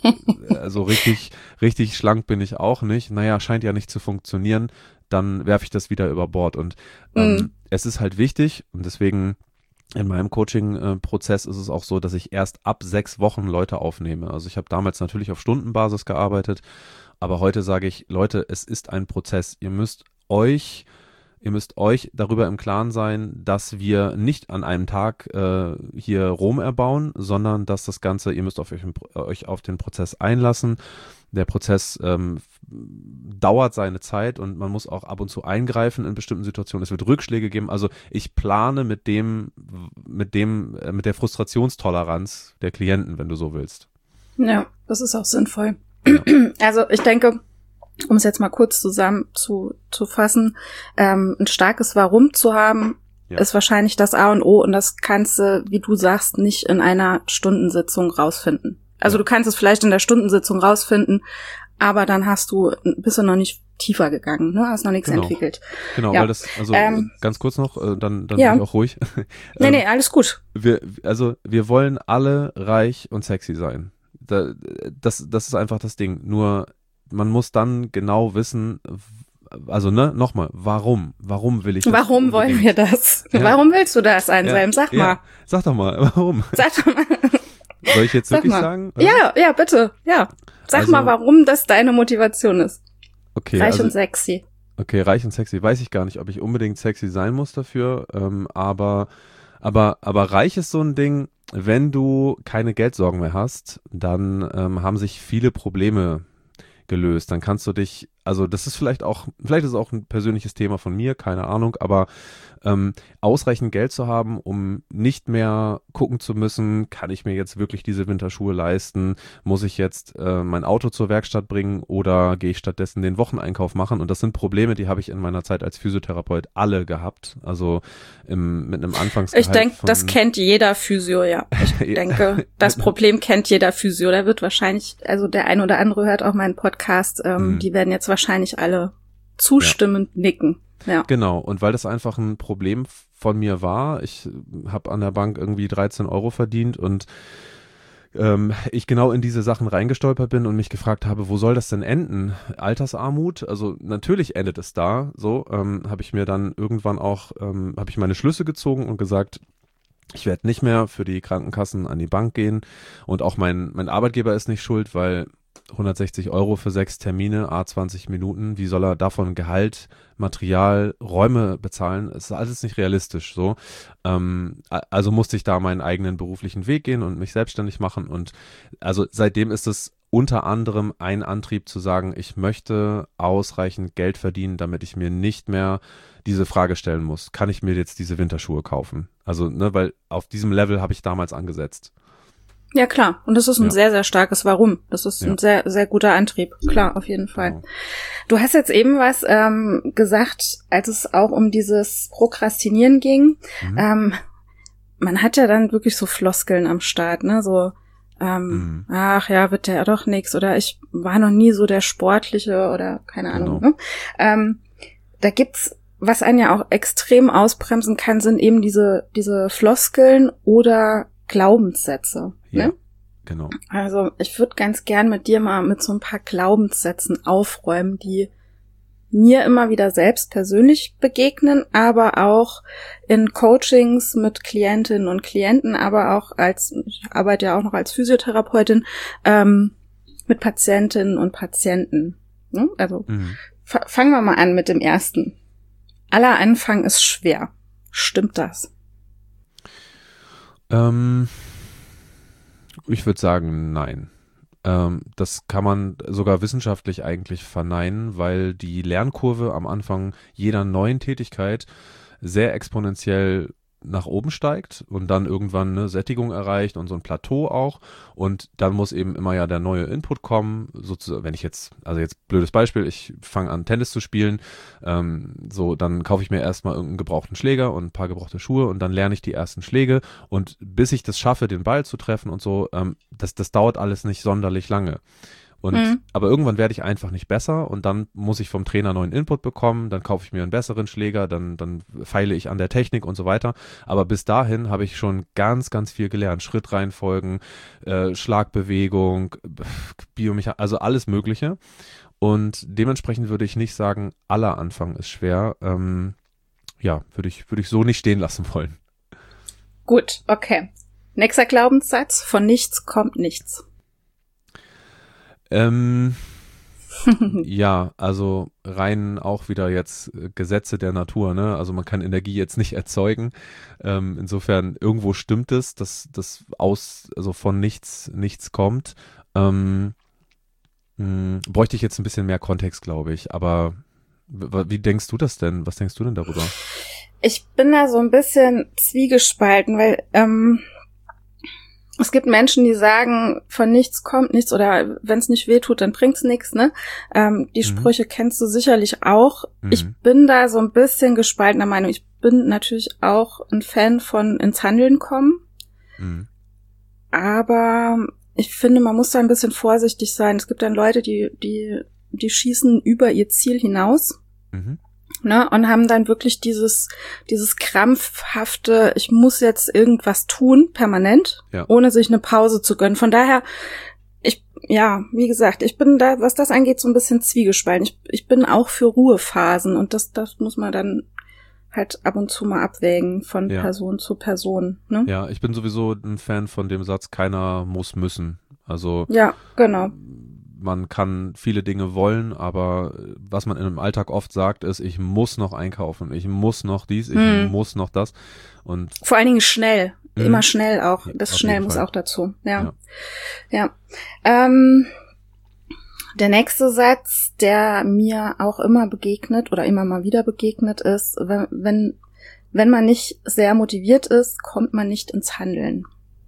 also richtig, richtig schlank bin ich auch nicht. Naja, scheint ja nicht zu funktionieren, dann werfe ich das wieder über Bord und ähm, mm. es ist halt wichtig und deswegen in meinem Coaching-Prozess ist es auch so, dass ich erst ab sechs Wochen Leute aufnehme. Also ich habe damals natürlich auf Stundenbasis gearbeitet, aber heute sage ich, Leute, es ist ein Prozess. Ihr müsst euch Ihr müsst euch darüber im Klaren sein, dass wir nicht an einem Tag äh, hier Rom erbauen, sondern dass das Ganze, ihr müsst auf euch, euch auf den Prozess einlassen. Der Prozess ähm, dauert seine Zeit und man muss auch ab und zu eingreifen in bestimmten Situationen. Es wird Rückschläge geben. Also ich plane mit dem, mit dem, äh, mit der Frustrationstoleranz der Klienten, wenn du so willst. Ja, das ist auch sinnvoll. Ja. Also ich denke, um es jetzt mal kurz zusammen zu, zu fassen, ähm, ein starkes Warum zu haben, ja. ist wahrscheinlich das A und O und das kannst du, wie du sagst, nicht in einer Stundensitzung rausfinden. Also ja. du kannst es vielleicht in der Stundensitzung rausfinden, aber dann hast du, bist du noch nicht tiefer gegangen, ne? Hast noch nichts genau. entwickelt. Genau, ja. weil das, also ähm, ganz kurz noch, äh, dann, dann ja. bin ich auch ruhig. nee, ähm, nee, alles gut. Wir, also wir wollen alle reich und sexy sein. Da, das, das ist einfach das Ding. Nur man muss dann genau wissen, also ne, nochmal, warum? Warum will ich das? Warum unbedingt? wollen wir das? Ja. Warum willst du das, Anselm? Sag ja. mal. Sag doch mal, warum? Sag doch mal. Soll ich jetzt Sag wirklich mal. sagen? Oder? Ja, ja, bitte. Ja. Sag also, mal, warum das deine Motivation ist. Okay, reich also, und sexy. Okay, reich und sexy. Weiß ich gar nicht, ob ich unbedingt sexy sein muss dafür, ähm, aber, aber, aber reich ist so ein Ding, wenn du keine Geldsorgen mehr hast, dann ähm, haben sich viele Probleme gelöst. Dann kannst du dich, also das ist vielleicht auch, vielleicht ist es auch ein persönliches Thema von mir, keine Ahnung, aber ähm, ausreichend Geld zu haben, um nicht mehr gucken zu müssen, kann ich mir jetzt wirklich diese Winterschuhe leisten, muss ich jetzt äh, mein Auto zur Werkstatt bringen oder gehe ich stattdessen den Wocheneinkauf machen? Und das sind Probleme, die habe ich in meiner Zeit als Physiotherapeut alle gehabt, also im, mit einem Anfangsgehalt. Ich denke, das kennt jeder Physio, ja. Ich denke, das Problem kennt jeder Physio. Der wird wahrscheinlich, also der ein oder andere hört auch meinen Podcast, ähm, mhm. die werden jetzt wahrscheinlich alle zustimmend ja. nicken. Ja. Genau, und weil das einfach ein Problem von mir war, ich habe an der Bank irgendwie dreizehn Euro verdient und ähm, ich genau in diese Sachen reingestolpert bin und mich gefragt habe, wo soll das denn enden? Altersarmut? Also natürlich endet es da, so ähm, habe ich mir dann irgendwann auch, ähm, habe ich meine Schlüsse gezogen und gesagt, ich werde nicht mehr für die Krankenkassen an die Bank gehen und auch mein, mein Arbeitgeber ist nicht schuld, weil hundertsechzig Euro für sechs Termine, a zwanzig Minuten, wie soll er davon Gehalt, Material, Räume bezahlen? Das ist alles nicht realistisch so. Ähm, also musste ich da meinen eigenen beruflichen Weg gehen und mich selbstständig machen und also seitdem ist es unter anderem ein Antrieb zu sagen, ich möchte ausreichend Geld verdienen, damit ich mir nicht mehr diese Frage stellen muss, kann ich mir jetzt diese Winterschuhe kaufen? Also, ne, weil auf diesem Level habe ich damals angesetzt. Ja, klar. Und das ist ein ja. sehr, sehr starkes Warum. Das ist ja. ein sehr, sehr guter Antrieb. Klar, auf jeden Fall. Genau. Du hast jetzt eben was ähm, gesagt, als es auch um dieses Prokrastinieren ging. Mhm. Ähm, man hat ja dann wirklich so Floskeln am Start, ne? So, ähm, mhm. ach ja, wird ja doch nix. Oder ich war noch nie so der Sportliche oder keine Ahnung. Genau. Ne? Ähm, da gibt's, was einen ja auch extrem ausbremsen kann, sind eben diese, diese Floskeln oder Glaubenssätze. Ja, ne? Genau. Also ich würde ganz gern mit dir mal mit so ein paar Glaubenssätzen aufräumen, die mir immer wieder selbst persönlich begegnen, aber auch in Coachings mit Klientinnen und Klienten, aber auch als, ich arbeite ja auch noch als Physiotherapeutin, ähm, mit Patientinnen und Patienten. Ne? Also mhm. f- fangen wir mal an mit dem ersten. Aller Anfang ist schwer. Stimmt das? Ähm, ich würde sagen, nein. Ähm, das kann man sogar wissenschaftlich eigentlich verneinen, weil die Lernkurve am Anfang jeder neuen Tätigkeit sehr exponentiell nach oben steigt und dann irgendwann eine Sättigung erreicht und so ein Plateau auch und dann muss eben immer ja der neue Input kommen, sozusagen, wenn ich jetzt, also jetzt blödes Beispiel, ich fange an Tennis zu spielen, ähm, so dann kaufe ich mir erstmal irgendeinen gebrauchten Schläger und ein paar gebrauchte Schuhe und dann lerne ich die ersten Schläge und bis ich das schaffe, den Ball zu treffen und so, ähm, das, das dauert alles nicht sonderlich lange. Und, mhm. aber irgendwann werde ich einfach nicht besser und dann muss ich vom Trainer neuen Input bekommen, dann kaufe ich mir einen besseren Schläger, dann, dann feile ich an der Technik und so weiter. Aber bis dahin habe ich schon ganz, ganz viel gelernt. Schrittreihenfolgen, äh, Schlagbewegung, Biomechanik, also alles Mögliche. Und dementsprechend würde ich nicht sagen, aller Anfang ist schwer. Ähm, ja, würde ich, würde ich so nicht stehen lassen wollen. Gut, okay. Nächster Glaubenssatz, von nichts kommt nichts. Ähm, ja, also rein auch wieder jetzt Gesetze der Natur, ne? Also man kann Energie jetzt nicht erzeugen. Ähm, insofern irgendwo stimmt es, dass das aus, also von nichts nichts kommt. Ähm, mh, bräuchte ich jetzt ein bisschen mehr Kontext, glaube ich. Aber w- wie denkst du das denn? Was denkst du denn darüber? Ich bin da so ein bisschen zwiegespalten, weil ähm, Es gibt Menschen, die sagen, von nichts kommt nichts oder wenn es nicht wehtut, dann bringt's nichts, ne? Ähm, die mhm. Sprüche kennst du sicherlich auch. Mhm. Ich bin da so ein bisschen gespaltener Meinung. Ich bin natürlich auch ein Fan von ins Handeln kommen. Mhm. Aber ich finde, man muss da ein bisschen vorsichtig sein. Es gibt dann Leute, die, die, die schießen über ihr Ziel hinaus. Mhm. Ne, und haben dann wirklich dieses, dieses krampfhafte, ich muss jetzt irgendwas tun, permanent, ja. ohne sich eine Pause zu gönnen. Von daher, ich, ja, wie gesagt, ich bin da, was das angeht, so ein bisschen zwiegespalten. Ich, ich bin auch für Ruhephasen und das, das muss man dann halt ab und zu mal abwägen von ja. Person zu Person. Ne? Ja, ich bin sowieso ein Fan von dem Satz, keiner muss müssen. Also ja, genau. Man kann viele Dinge wollen, aber was man in einem Alltag oft sagt, ist, ich muss noch einkaufen, ich muss noch dies, ich hm. muss noch das. Und vor allen Dingen schnell, mh. immer schnell auch. Das schnell muss auch dazu. Ja, ja. ja. Ähm, der nächste Satz, der mir auch immer begegnet oder immer mal wieder begegnet ist, wenn wenn, wenn man nicht sehr motiviert ist, kommt man nicht ins Handeln.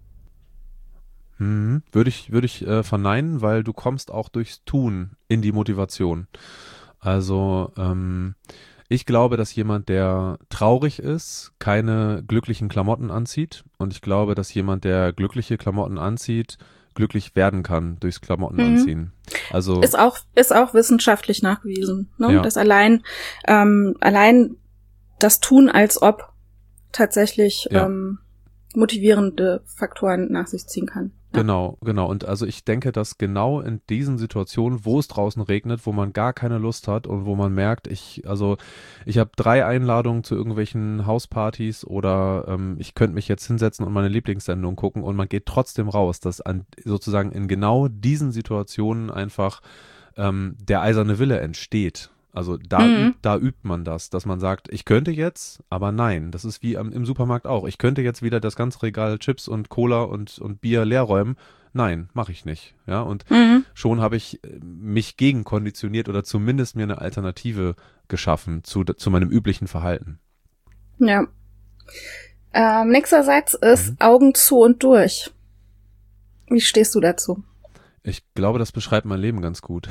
Hm, würde ich, würde ich äh, verneinen, weil du kommst auch durchs Tun in die Motivation. Also ähm, ich glaube, dass jemand, der traurig ist, keine glücklichen Klamotten anzieht. Und ich glaube, dass jemand, der glückliche Klamotten anzieht, glücklich werden kann durchs Klamotten mhm. anziehen. Also ist auch ist auch wissenschaftlich nachgewiesen, ne? Ja. Dass allein ähm, allein das Tun als ob tatsächlich ja. ähm, motivierende Faktoren nach sich ziehen kann. Ja. Genau, genau. Und also ich denke, dass genau in diesen Situationen, wo es draußen regnet, wo man gar keine Lust hat und wo man merkt, ich, also ich habe drei Einladungen zu irgendwelchen Hauspartys oder ähm, ich könnte mich jetzt hinsetzen und meine Lieblingssendung gucken und man geht trotzdem raus, dass an, sozusagen in genau diesen Situationen einfach ähm, der eiserne Wille entsteht. Also da, mhm. übt, da übt man das, dass man sagt, ich könnte jetzt, aber nein, das ist wie am, im Supermarkt auch. Ich könnte jetzt wieder das ganze Regal Chips und Cola und, und Bier leer räumen. Nein, mache ich nicht. Ja, und mhm. schon habe ich mich gegenkonditioniert oder zumindest mir eine Alternative geschaffen zu, zu meinem üblichen Verhalten. Ja. Ähm, nächster Satz ist mhm. Augen zu und durch. Wie stehst du dazu? Ich glaube, das beschreibt mein Leben ganz gut.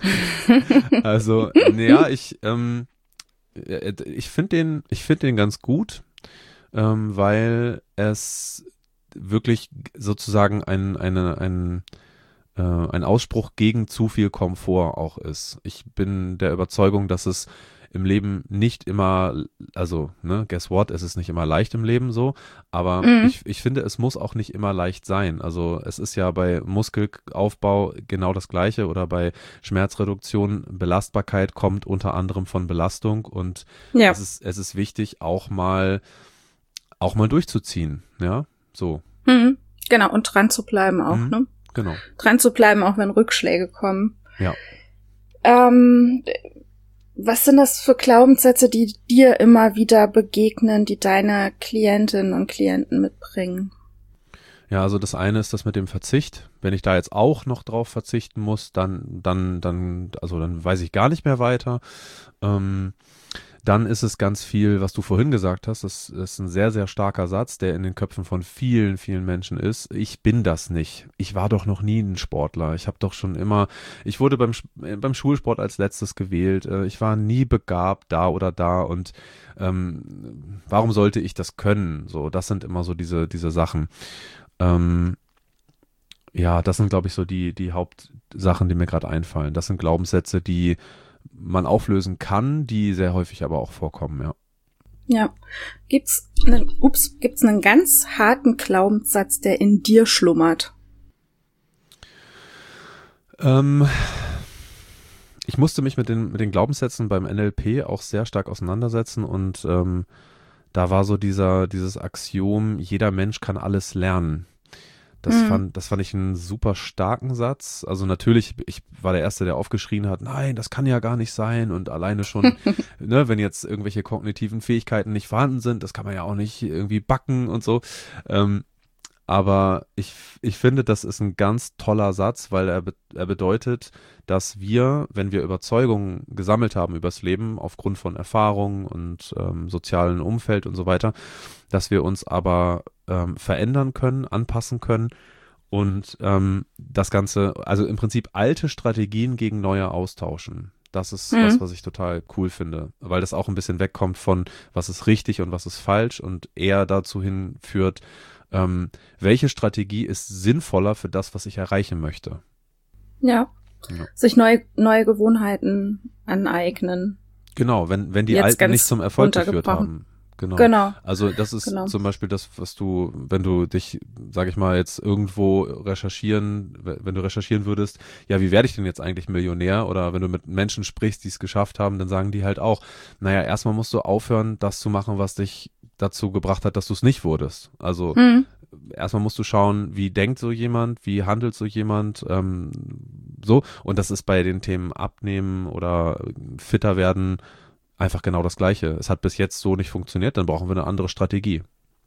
Also, naja, ich, ähm, ich finde den, ich finde den ganz gut, ähm, weil es wirklich sozusagen ein, eine, ein, äh, ein Ausspruch gegen zu viel Komfort auch ist. Ich bin der Überzeugung, dass es im Leben nicht immer, also, ne, guess what, es ist nicht immer leicht im Leben so, aber mhm. ich, ich finde, es muss auch nicht immer leicht sein. Also es ist ja bei Muskelaufbau genau das Gleiche oder bei Schmerzreduktion, Belastbarkeit kommt unter anderem von Belastung und ja. es ist, es ist wichtig, auch mal, auch mal durchzuziehen, ja, so. Mhm. Genau, und dran zu bleiben auch, mhm. ne? Genau. Dran zu bleiben, auch wenn Rückschläge kommen. Ja. Ähm, Was sind das für Glaubenssätze, die dir immer wieder begegnen, die deine Klientinnen und Klienten mitbringen? Ja, also das eine ist das mit dem Verzicht. Wenn ich da jetzt auch noch drauf verzichten muss, dann, dann, dann, also dann weiß ich gar nicht mehr weiter. Ähm, dann ist es ganz viel, was du vorhin gesagt hast, das ist ein sehr, sehr starker Satz, der in den Köpfen von vielen, vielen Menschen ist. Ich bin das nicht. Ich war doch noch nie ein Sportler. Ich habe doch schon immer, ich wurde beim, beim Schulsport als letztes gewählt. Ich war nie begabt da oder da und ähm, warum sollte ich das können? So, das sind immer so diese, diese Sachen. Ähm, ja, das sind, glaube ich, so die, die Hauptsachen, die mir gerade einfallen. Das sind Glaubenssätze, die man auflösen kann, die sehr häufig aber auch vorkommen, ja. Ja. Gibt's einen, ups, gibt's einen ganz harten Glaubenssatz, der in dir schlummert? Ähm, ich musste mich mit den, mit den Glaubenssätzen beim N L P auch sehr stark auseinandersetzen und ähm, da war so dieser, dieses Axiom, jeder Mensch kann alles lernen. Das, mhm. fand, das fand ich einen super starken Satz. Also natürlich, ich war der Erste, der aufgeschrien hat, nein, das kann ja gar nicht sein und alleine schon, ne, wenn jetzt irgendwelche kognitiven Fähigkeiten nicht vorhanden sind, das kann man ja auch nicht irgendwie backen und so. Ähm, aber ich, ich finde, das ist ein ganz toller Satz, weil er, be- er bedeutet, dass wir, wenn wir Überzeugungen gesammelt haben übers Leben, aufgrund von Erfahrungen und ähm, sozialen Umfeld und so weiter, dass wir uns aber ähm, verändern können, anpassen können und ähm, das Ganze, also im Prinzip alte Strategien gegen neue austauschen. Das ist Mhm. was, was ich total cool finde, weil das auch ein bisschen wegkommt von, was ist richtig und was ist falsch und eher dazu hinführt, ähm, welche Strategie ist sinnvoller für das, was ich erreichen möchte. Ja. Ja. Sich neue, neue Gewohnheiten aneignen. Genau, wenn, wenn die Jetzt Alten ganz nicht zum Erfolg geführt runtergebrochen. haben. Genau. Genau. Also das ist Genau. zum Beispiel das, was du, wenn du dich, sag ich mal, jetzt irgendwo recherchieren, wenn du recherchieren würdest, ja, wie werde ich denn jetzt eigentlich Millionär? Oder wenn du mit Menschen sprichst, die es geschafft haben, dann sagen die halt auch, naja, erstmal musst du aufhören, das zu machen, was dich dazu gebracht hat, dass du es nicht wurdest. Also Mhm. erstmal musst du schauen, wie denkt so jemand, wie handelt so jemand, ähm, so. Und das ist bei den Themen Abnehmen oder fitter werden einfach genau das Gleiche. Es hat bis jetzt so nicht funktioniert, dann brauchen wir eine andere Strategie.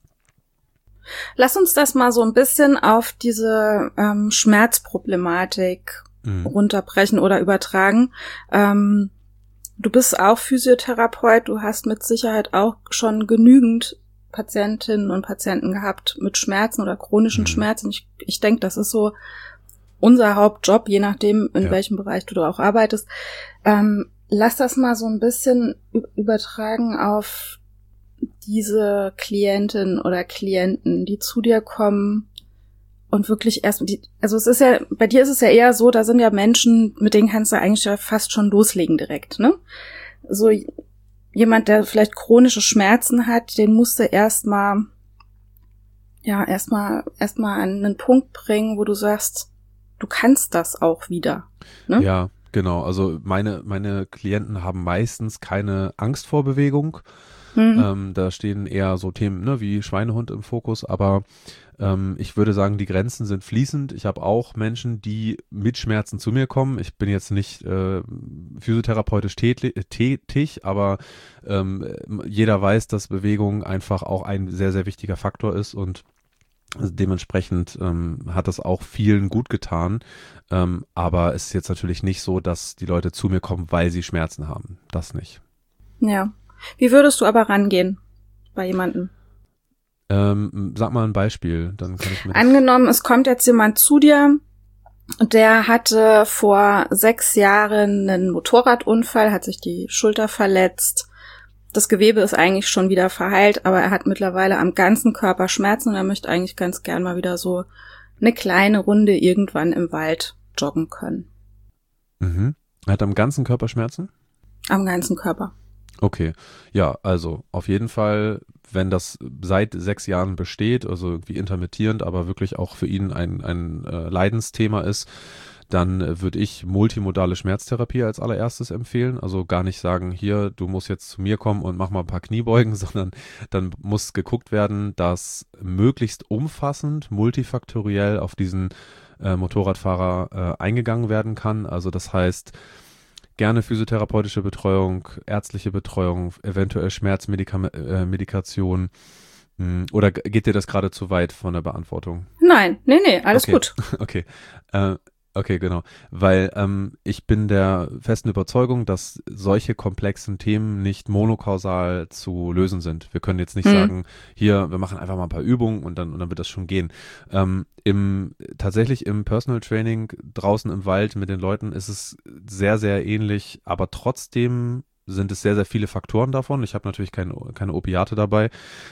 Lass uns das mal so ein bisschen auf diese ähm, Schmerzproblematik Mhm. runterbrechen oder übertragen. Ähm, du bist auch Physiotherapeut, du hast mit Sicherheit auch schon genügend Patientinnen und Patienten gehabt mit Schmerzen oder chronischen Mhm. Schmerzen. Ich, ich denke, das ist so unser Hauptjob, je nachdem, in Ja. welchem Bereich du da auch arbeitest. Ähm, lass das mal so ein bisschen ü- übertragen auf diese Klientinnen oder Klienten, die zu dir kommen und wirklich erst, die, also es ist ja, bei dir ist es ja eher so, da sind ja Menschen, mit denen kannst du eigentlich ja fast schon loslegen direkt, ne? So jemand, der vielleicht chronische Schmerzen hat, den musst du erstmal, ja, erstmal, erstmal an einen Punkt bringen, wo du sagst, du kannst das auch wieder, ne? Ja, genau. Also meine, meine Klienten haben meistens keine Angst vor Bewegung. Mhm. Ähm, da stehen eher so Themen, ne, wie Schweinehund im Fokus, aber ähm, ich würde sagen, die Grenzen sind fließend. Ich habe auch Menschen, die mit Schmerzen zu mir kommen. Ich bin jetzt nicht äh, physiotherapeutisch tätli- tätig, aber ähm, jeder weiß, dass Bewegung einfach auch ein sehr, sehr wichtiger Faktor ist und dementsprechend ähm, hat das auch vielen gut getan. Ähm, aber es ist jetzt natürlich nicht so, dass die Leute zu mir kommen, weil sie Schmerzen haben. Das nicht. Ja. Wie würdest du aber rangehen bei jemandem? Ähm, sag mal ein Beispiel, dann kann ich mir das... Angenommen, es kommt jetzt jemand zu dir, der hatte vor sechs Jahren einen Motorradunfall, hat sich die Schulter verletzt. Das Gewebe ist eigentlich schon wieder verheilt, aber er hat mittlerweile am ganzen Körper Schmerzen und er möchte eigentlich ganz gern mal wieder so eine kleine Runde irgendwann im Wald joggen können. Mhm. Er hat am ganzen Körper Schmerzen? Am ganzen Körper. Okay, ja, also auf jeden Fall, wenn das seit sechs Jahren besteht, also irgendwie intermittierend, aber wirklich auch für ihn ein, ein äh, Leidensthema ist, dann äh, würde ich multimodale Schmerztherapie als allererstes empfehlen. Also gar nicht sagen, hier, du musst jetzt zu mir kommen und mach mal ein paar Kniebeugen, sondern dann muss geguckt werden, dass möglichst umfassend, multifaktoriell auf diesen äh, Motorradfahrer äh, eingegangen werden kann. Also das heißt, gerne physiotherapeutische Betreuung, ärztliche Betreuung, eventuell Schmerzmedikation. Äh, oder g- geht dir das gerade zu weit von der Beantwortung? Nein, nee, nee, alles Okay. gut. Okay, äh, okay, genau. Weil ähm, ich bin der festen Überzeugung, dass solche komplexen Themen nicht monokausal zu lösen sind. Wir können jetzt nicht Hm. sagen, hier, wir machen einfach mal ein paar Übungen und dann, und dann wird das schon gehen. Ähm, im, tatsächlich im Personal Training draußen im Wald mit den Leuten ist es sehr, sehr ähnlich, aber trotzdem sind es sehr, sehr viele Faktoren davon. Ich habe natürlich keine, keine Opiate dabei,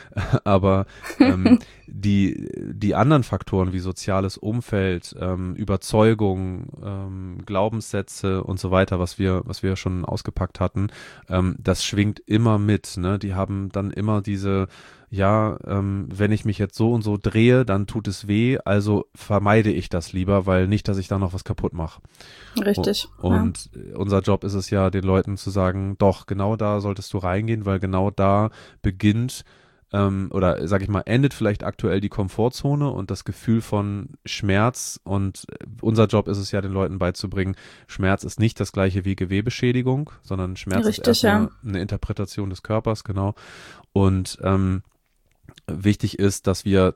aber ähm, die, die anderen Faktoren wie soziales Umfeld, ähm, Überzeugung, ähm, Glaubenssätze und so weiter, was wir, was wir schon ausgepackt hatten, ähm, das schwingt immer mit. Ne? Die haben dann immer diese, ja, ähm, wenn ich mich jetzt so und so drehe, dann tut es weh, also vermeide ich das lieber, weil nicht, dass ich da noch was kaputt mache. Richtig. Und ja. Unser Job ist es ja, den Leuten zu sagen, doch, genau da solltest du reingehen, weil genau da beginnt ähm, oder sag ich mal, endet vielleicht aktuell die Komfortzone und das Gefühl von Schmerz. Und unser Job ist es ja, den Leuten beizubringen, Schmerz ist nicht das gleiche wie Gewebeschädigung, sondern Schmerz Richtig, ist erstmal ja. eine Interpretation des Körpers, genau. Und ähm, wichtig ist, dass wir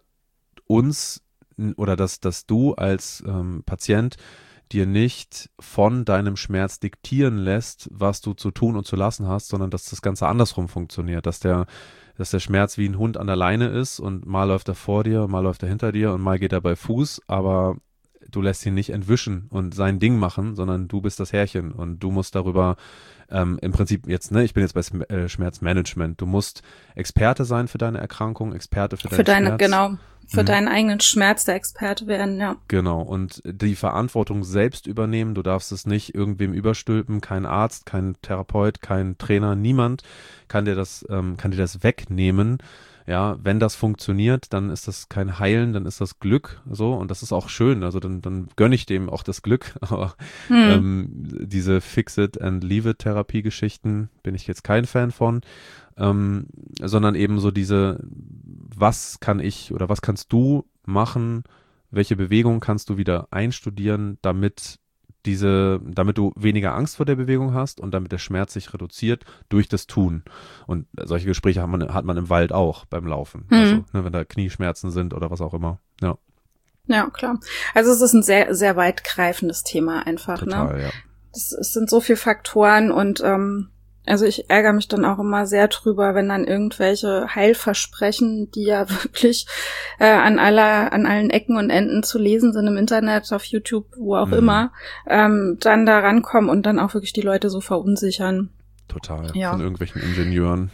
uns oder dass, dass du als ähm, Patient dir nicht von deinem Schmerz diktieren lässt, was du zu tun und zu lassen hast, sondern dass das Ganze andersrum funktioniert, dass der dass der Schmerz wie ein Hund an der Leine ist und mal läuft er vor dir, mal läuft er hinter dir und mal geht er bei Fuß, aber du lässt ihn nicht entwischen und sein Ding machen, sondern du bist das Härchen und du musst darüber ähm, im Prinzip jetzt, ne, ich bin jetzt bei Sm- äh, Schmerzmanagement, du musst Experte sein für deine Erkrankung, Experte für deinen Für deine, Schmerz. genau, für Mhm. deinen eigenen Schmerz der Experte werden, ja. Genau, und die Verantwortung selbst übernehmen, du darfst es nicht irgendwem überstülpen, kein Arzt, kein Therapeut, kein Trainer, niemand kann dir das, ähm, kann dir das wegnehmen. Ja, wenn das funktioniert, dann ist das kein Heilen, dann ist das Glück, so, und das ist auch schön, also dann, dann gönne ich dem auch das Glück, aber Hm. ähm, diese Fix-it-and-leave-it-Therapie-Geschichten bin ich jetzt kein Fan von, ähm, sondern eben so diese, was kann ich oder was kannst du machen, welche Bewegung kannst du wieder einstudieren, damit diese, damit du weniger Angst vor der Bewegung hast und damit der Schmerz sich reduziert durch das Tun. Und solche Gespräche hat man, hat man im Wald auch beim Laufen. Mhm. Also, ne, wenn da Knieschmerzen sind oder was auch immer. Ja, Ja, klar. Also es ist ein sehr, sehr weitgreifendes Thema einfach, total, ne? ja. Es, es sind so viele Faktoren und ähm, also ich ärgere mich dann auch immer sehr drüber, wenn dann irgendwelche Heilversprechen, die ja wirklich äh, an aller, an allen Ecken und Enden zu lesen sind im Internet, auf YouTube, wo auch Mhm. immer, ähm, dann da rankommen und dann auch wirklich die Leute so verunsichern. Total. Ja. Von irgendwelchen Ingenieuren.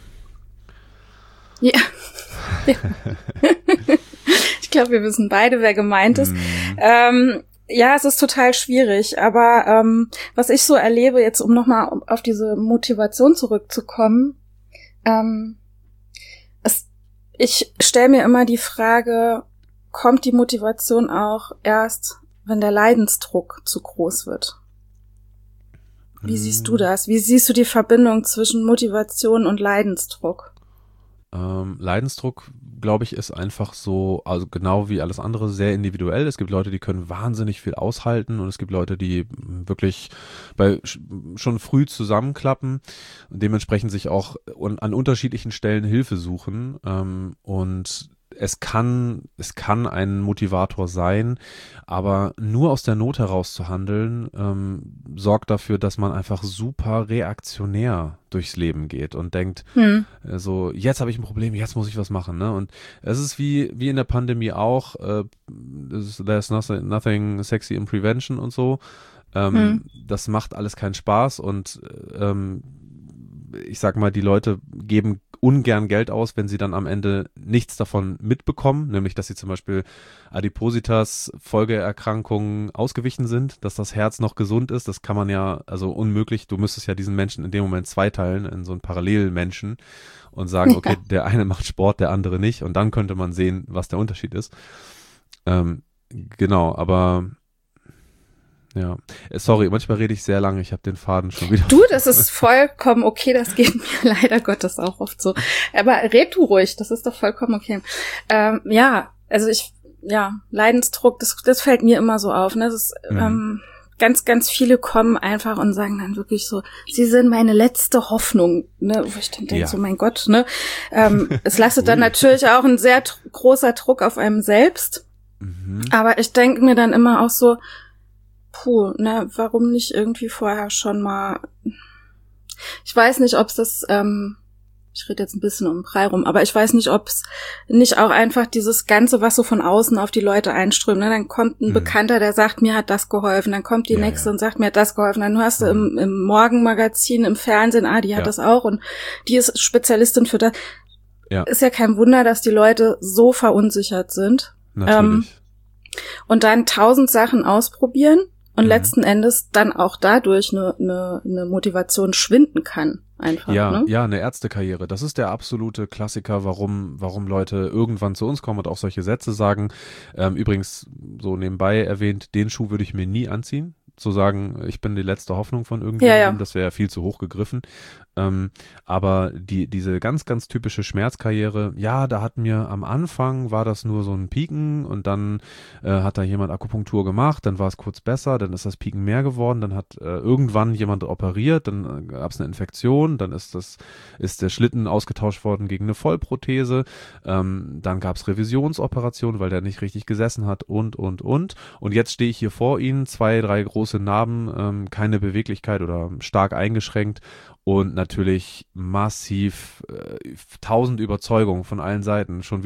Ja. Ja. Ich glaube, wir wissen beide, wer gemeint ist. Mhm. Ähm, ja, es ist total schwierig, aber ähm, was ich so erlebe, jetzt um nochmal auf diese Motivation zurückzukommen, ähm, es, ich stelle mir immer die Frage, kommt die Motivation auch erst, wenn der Leidensdruck zu groß wird? Wie siehst du das? Wie siehst du die Verbindung zwischen Motivation und Leidensdruck? Ähm, Leidensdruck, glaube ich, ist einfach so, also genau wie alles andere, sehr individuell. Es gibt Leute, die können wahnsinnig viel aushalten und es gibt Leute, die wirklich bei schon früh zusammenklappen und dementsprechend sich auch an unterschiedlichen Stellen Hilfe suchen. Ähm, und es kann, es kann ein Motivator sein, aber nur aus der Not heraus zu handeln, ähm, sorgt dafür, dass man einfach super reaktionär durchs Leben geht und denkt, Hm. äh, so, jetzt habe ich ein Problem, jetzt muss ich was machen, ne? Und es ist wie, wie in der Pandemie auch, äh, there's nothing, nothing sexy in prevention und so. Ähm, Hm. Das macht alles keinen Spaß und ähm, ich sag mal, die Leute geben ungern Geld aus, wenn sie dann am Ende nichts davon mitbekommen, nämlich dass sie zum Beispiel Adipositas, Folgeerkrankungen ausgewichen sind, dass das Herz noch gesund ist, das kann man ja, also unmöglich, du müsstest ja diesen Menschen in dem Moment zweiteilen in so einen Parallelmenschen und sagen, okay, der eine macht Sport, der andere nicht und dann könnte man sehen, was der Unterschied ist. Ähm, genau, aber ja, sorry, manchmal rede ich sehr lange, ich habe den Faden schon wieder. Du, das ist vollkommen okay, das geht mir leider Gottes auch oft so. Aber red du ruhig, das ist doch vollkommen okay. Ähm, ja, also ich, ja, Leidensdruck, das, das fällt mir immer so auf, ne? Das ist, Mhm. ähm, ganz, ganz viele kommen einfach und sagen dann wirklich so, sie sind meine letzte Hoffnung, ne? Wo ich dann denke, Ja. so mein Gott, ne? Ähm, es lastet dann Ui. natürlich auch ein sehr tr- großer Druck auf einem selbst. Mhm. Aber ich denke mir dann immer auch so, puh, ne, warum nicht irgendwie vorher schon mal, ich weiß nicht, ob es das, ähm, ich rede jetzt ein bisschen um den Brei rum, aber ich weiß nicht, ob es nicht auch einfach dieses Ganze, was so von außen auf die Leute einströmt, ne, dann kommt ein Mhm. Bekannter, der sagt, mir hat das geholfen, dann kommt die Ja, nächste ja. und sagt, mir hat das geholfen, dann hörst du Mhm. im, im Morgenmagazin, im Fernsehen, ah, die hat Ja. das auch und die ist Spezialistin für das. Ja. Ist ja kein Wunder, dass die Leute so verunsichert sind Natürlich. und dann tausend Sachen ausprobieren und Mhm. letzten Endes dann auch dadurch eine, eine, eine Motivation schwinden kann. Einfach, Ja, ne? ja, eine Ärztekarriere. Das ist der absolute Klassiker, warum, warum Leute irgendwann zu uns kommen und auch solche Sätze sagen. Ähm, übrigens, so nebenbei erwähnt, den Schuh würde ich mir nie anziehen. Zu sagen, ich bin die letzte Hoffnung von irgendjemandem, Ja, ja. das wäre viel zu hoch gegriffen. Ähm, aber die, diese ganz, ganz typische Schmerzkarriere, ja, da hat mir am Anfang war das nur so ein Pieken und dann äh, hat da jemand Akupunktur gemacht, dann war es kurz besser, dann ist das Pieken mehr geworden, dann hat äh, irgendwann jemand operiert, dann äh, gab es eine Infektion, dann ist das, ist der Schlitten ausgetauscht worden gegen eine Vollprothese, ähm, dann gab es Revisionsoperationen, weil der nicht richtig gesessen hat und, und, und. Und jetzt stehe ich hier vor Ihnen, zwei, drei große Narben, ähm, keine Beweglichkeit oder stark eingeschränkt. Und natürlich massiv äh, tausend Überzeugungen von allen Seiten, schon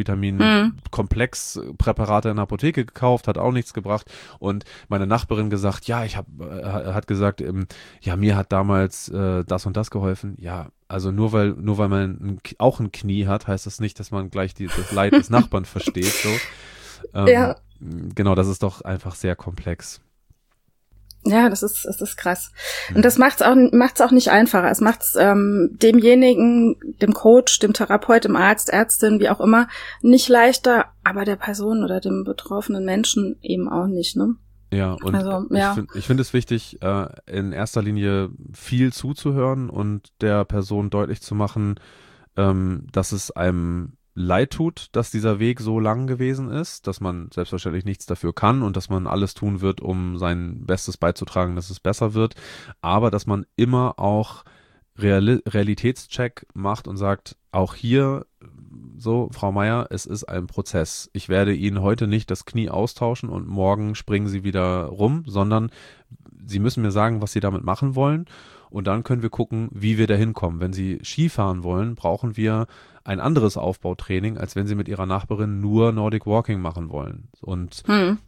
Vitamin-Komplex-Präparate in der Apotheke gekauft, hat auch nichts gebracht und meine Nachbarin gesagt, ja, ich habe, äh, hat gesagt, ähm, ja, mir hat damals äh, das und das geholfen, ja, also nur weil, nur weil man ein, auch ein Knie hat, heißt das nicht, dass man gleich die, das Leid des Nachbarn versteht, so. Ähm, ja. Genau, das ist doch einfach sehr komplex. Ja, das ist, das ist krass. Und das macht's auch, macht's auch nicht einfacher. Es macht's ähm, demjenigen, dem Coach, dem Therapeut, dem Arzt, Ärztin, wie auch immer, nicht leichter, aber der Person oder dem betroffenen Menschen eben auch nicht, ne? Ja, und also, ich ja. finde ich find es wichtig, äh, in erster Linie viel zuzuhören und der Person deutlich zu machen, ähm, dass es einem leid tut, dass dieser Weg so lang gewesen ist, dass man selbstverständlich nichts dafür kann und dass man alles tun wird, um sein Bestes beizutragen, dass es besser wird, aber dass man immer auch Real- Realitätscheck macht und sagt, auch hier, so, Frau Meier, es ist ein Prozess. Ich werde Ihnen heute nicht das Knie austauschen und morgen springen Sie wieder rum, sondern Sie müssen mir sagen, was Sie damit machen wollen. Und dann können wir gucken, wie wir da hinkommen. Wenn Sie Skifahren wollen, brauchen wir ein anderes Aufbautraining, als wenn Sie mit Ihrer Nachbarin nur Nordic Walking machen wollen. Und hm.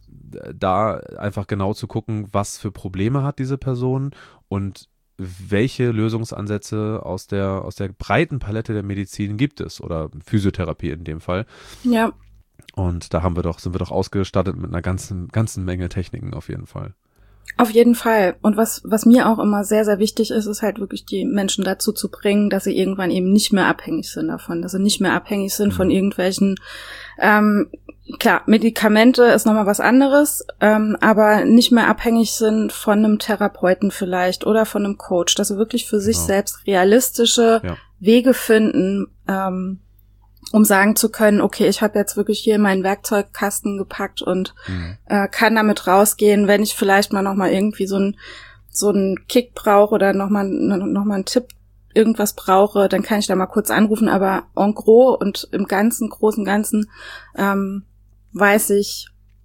da einfach genau zu gucken, was für Probleme hat diese Person und welche Lösungsansätze aus der, aus der breiten Palette der Medizin gibt es oder Physiotherapie in dem Fall. Ja. Und da haben wir doch, sind wir doch ausgestattet mit einer ganzen, ganzen Menge Techniken auf jeden Fall. Auf jeden Fall. Und was, was mir auch immer sehr, sehr wichtig ist, ist halt wirklich die Menschen dazu zu bringen, dass sie irgendwann eben nicht mehr abhängig sind davon, dass sie nicht mehr abhängig sind mhm. von irgendwelchen, ähm, klar, Medikamente ist nochmal was anderes, ähm, aber nicht mehr abhängig sind von einem Therapeuten vielleicht oder von einem Coach, dass sie wirklich für sich genau. selbst realistische ja. Wege finden, ähm, um sagen zu können, okay, ich habe jetzt wirklich hier meinen Werkzeugkasten gepackt und mhm. äh, kann damit rausgehen, wenn ich vielleicht mal nochmal irgendwie so einen so einen Kick brauche oder nochmal noch mal einen Tipp, irgendwas brauche, dann kann ich da mal kurz anrufen, aber en gros und im ganzen, großen Ganzen ähm, weiß ich,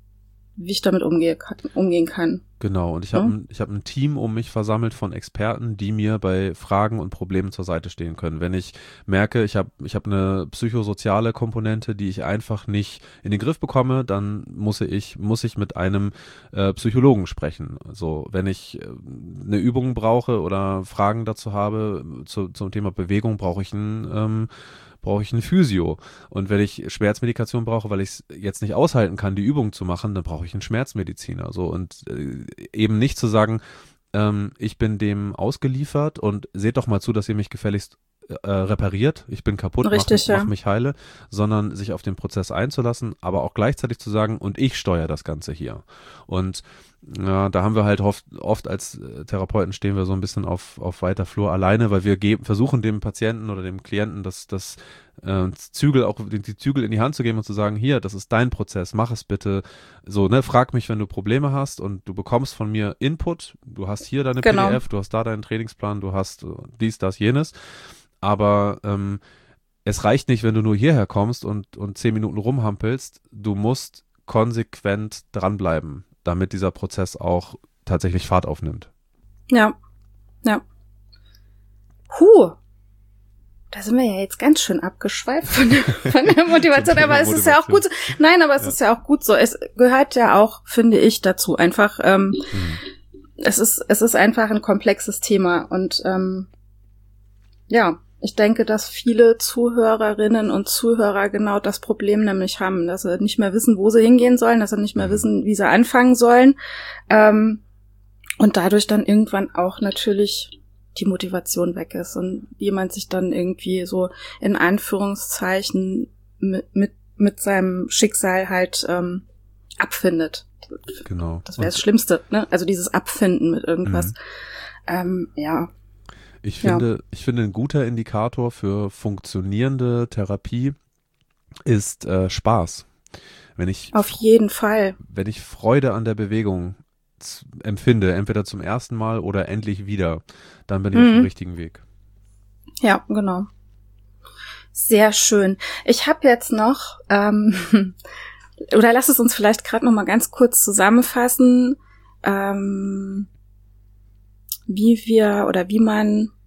wie ich damit umgehe, umgehen kann. Genau, und ich habe ein, ich hab ein Team um mich versammelt von Experten, die mir bei Fragen und Problemen zur Seite stehen können. Wenn ich merke, ich habe ich hab eine psychosoziale Komponente, die ich einfach nicht in den Griff bekomme, dann muss ich, muss ich mit einem äh, Psychologen sprechen. So, wenn ich äh, eine Übung brauche oder Fragen dazu habe zu, zum Thema Bewegung, brauche ich einen ähm, brauche ich eine Physio. Und wenn ich Schmerzmedikation brauche, weil ich es jetzt nicht aushalten kann, die Übung zu machen, dann brauche ich einen Schmerzmediziner. So, und äh, eben nicht zu sagen, ähm, ich bin dem ausgeliefert und seht doch mal zu, dass ihr mich gefälligst äh, repariert, ich bin kaputt, Richtig, mach, ja. mach mich heile, sondern sich auf den Prozess einzulassen, aber auch gleichzeitig zu sagen, und ich steuere das Ganze hier. Und ja, da haben wir halt oft, oft als Therapeuten stehen wir so ein bisschen auf, auf weiter Flur alleine, weil wir geben, versuchen dem Patienten oder dem Klienten das, das äh, Zügel auch, die, die Zügel in die Hand zu geben und zu sagen, hier, das ist dein Prozess, mach es bitte so, ne, frag mich, wenn du Probleme hast und du bekommst von mir Input, du hast hier deine genau. P D F, du hast da deinen Trainingsplan, du hast dies, das, jenes, aber ähm, es reicht nicht, wenn du nur hierher kommst und, und zehn Minuten rumhampelst, du musst konsequent dranbleiben, damit dieser Prozess auch tatsächlich Fahrt aufnimmt. Ja, ja. Huh, da sind wir ja jetzt ganz schön abgeschweift von der, von der Motivation, aber es Motivation. ist ja auch gut so. Nein, aber es ja. ist ja auch gut so. Es gehört ja auch, finde ich, dazu. Einfach, ähm, mhm. es ist, es ist einfach ein komplexes Thema und ähm, ja, ich denke, dass viele Zuhörerinnen und Zuhörer genau das Problem nämlich haben, dass sie nicht mehr wissen, wo sie hingehen sollen, dass sie nicht mehr wissen, wie sie anfangen sollen, ähm, und dadurch dann irgendwann auch natürlich die Motivation weg ist und jemand sich dann irgendwie so in Anführungszeichen mit mit, mit seinem Schicksal halt ähm, abfindet. Genau. Das wäre das Schlimmste, ne? Also dieses Abfinden mit irgendwas. Mhm. Ähm, ja. Ich finde, ja. ich finde, ein guter Indikator für funktionierende Therapie ist äh, Spaß. Wenn ich auf jeden Fall, wenn ich Freude an der Bewegung z- empfinde, entweder zum ersten Mal oder endlich wieder, dann bin ich mhm. auf dem richtigen Weg. Ja, genau. Sehr schön. Ich habe jetzt noch, ähm, oder lass es uns vielleicht gerade noch mal ganz kurz zusammenfassen, ähm, wie wir oder wie man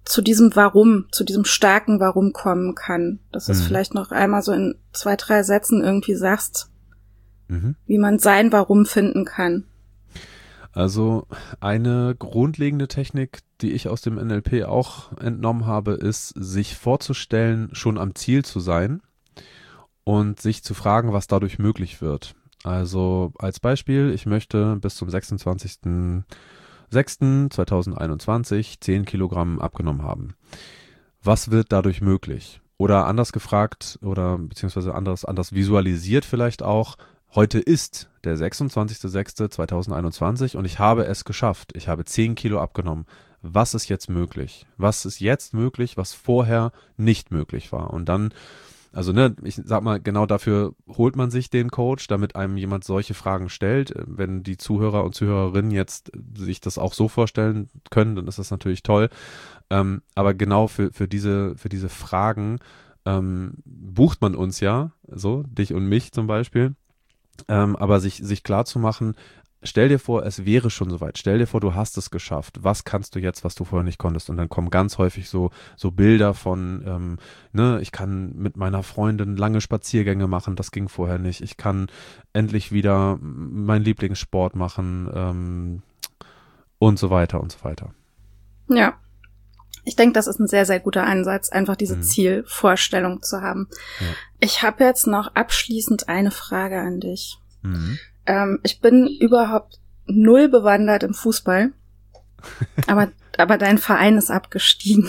zu diesem Warum, zu diesem starken Warum kommen kann. Dass du es Mhm. vielleicht noch einmal so in zwei, drei Sätzen irgendwie sagst, Mhm. wie man sein Warum finden kann. Also eine grundlegende Technik, die ich aus dem N L P auch entnommen habe, ist, sich vorzustellen, schon am Ziel zu sein und sich zu fragen, was dadurch möglich wird. Also als Beispiel, ich möchte bis zum sechsundzwanzigsten sechsten zweitausendeinundzwanzig zehn Kilogramm abgenommen haben. Was wird dadurch möglich? Oder anders gefragt oder beziehungsweise anders, anders visualisiert vielleicht auch, heute ist der sechsundzwanzigster sechster zweitausendeinundzwanzig und ich habe es geschafft. Ich habe zehn Kilo abgenommen. Was ist jetzt möglich? Was ist jetzt möglich, was vorher nicht möglich war? Und dann, also ne, ich sag mal, genau dafür holt man sich den Coach, damit einem jemand solche Fragen stellt. Wenn die Zuhörer und Zuhörerinnen jetzt sich das auch so vorstellen können, dann ist das natürlich toll. Ähm, aber genau für, für diese, für diese Fragen ähm, bucht man uns ja, so, dich und mich zum Beispiel. Ähm, aber sich, sich klar zu machen, stell dir vor, es wäre schon soweit. Stell dir vor, du hast es geschafft. Was kannst du jetzt, was du vorher nicht konntest? Und dann kommen ganz häufig so, so Bilder von, ähm, ne, ich kann mit meiner Freundin lange Spaziergänge machen, das ging vorher nicht. Ich kann endlich wieder meinen Lieblingssport machen, ähm, und so weiter und so weiter. Ja. Ich denke, das ist ein sehr, sehr guter Ansatz, einfach diese Mhm. Zielvorstellung zu haben. Ja. Ich habe jetzt noch abschließend eine Frage an dich. Mhm. Ähm, ich bin überhaupt null bewandert im Fußball, aber, aber dein Verein ist abgestiegen.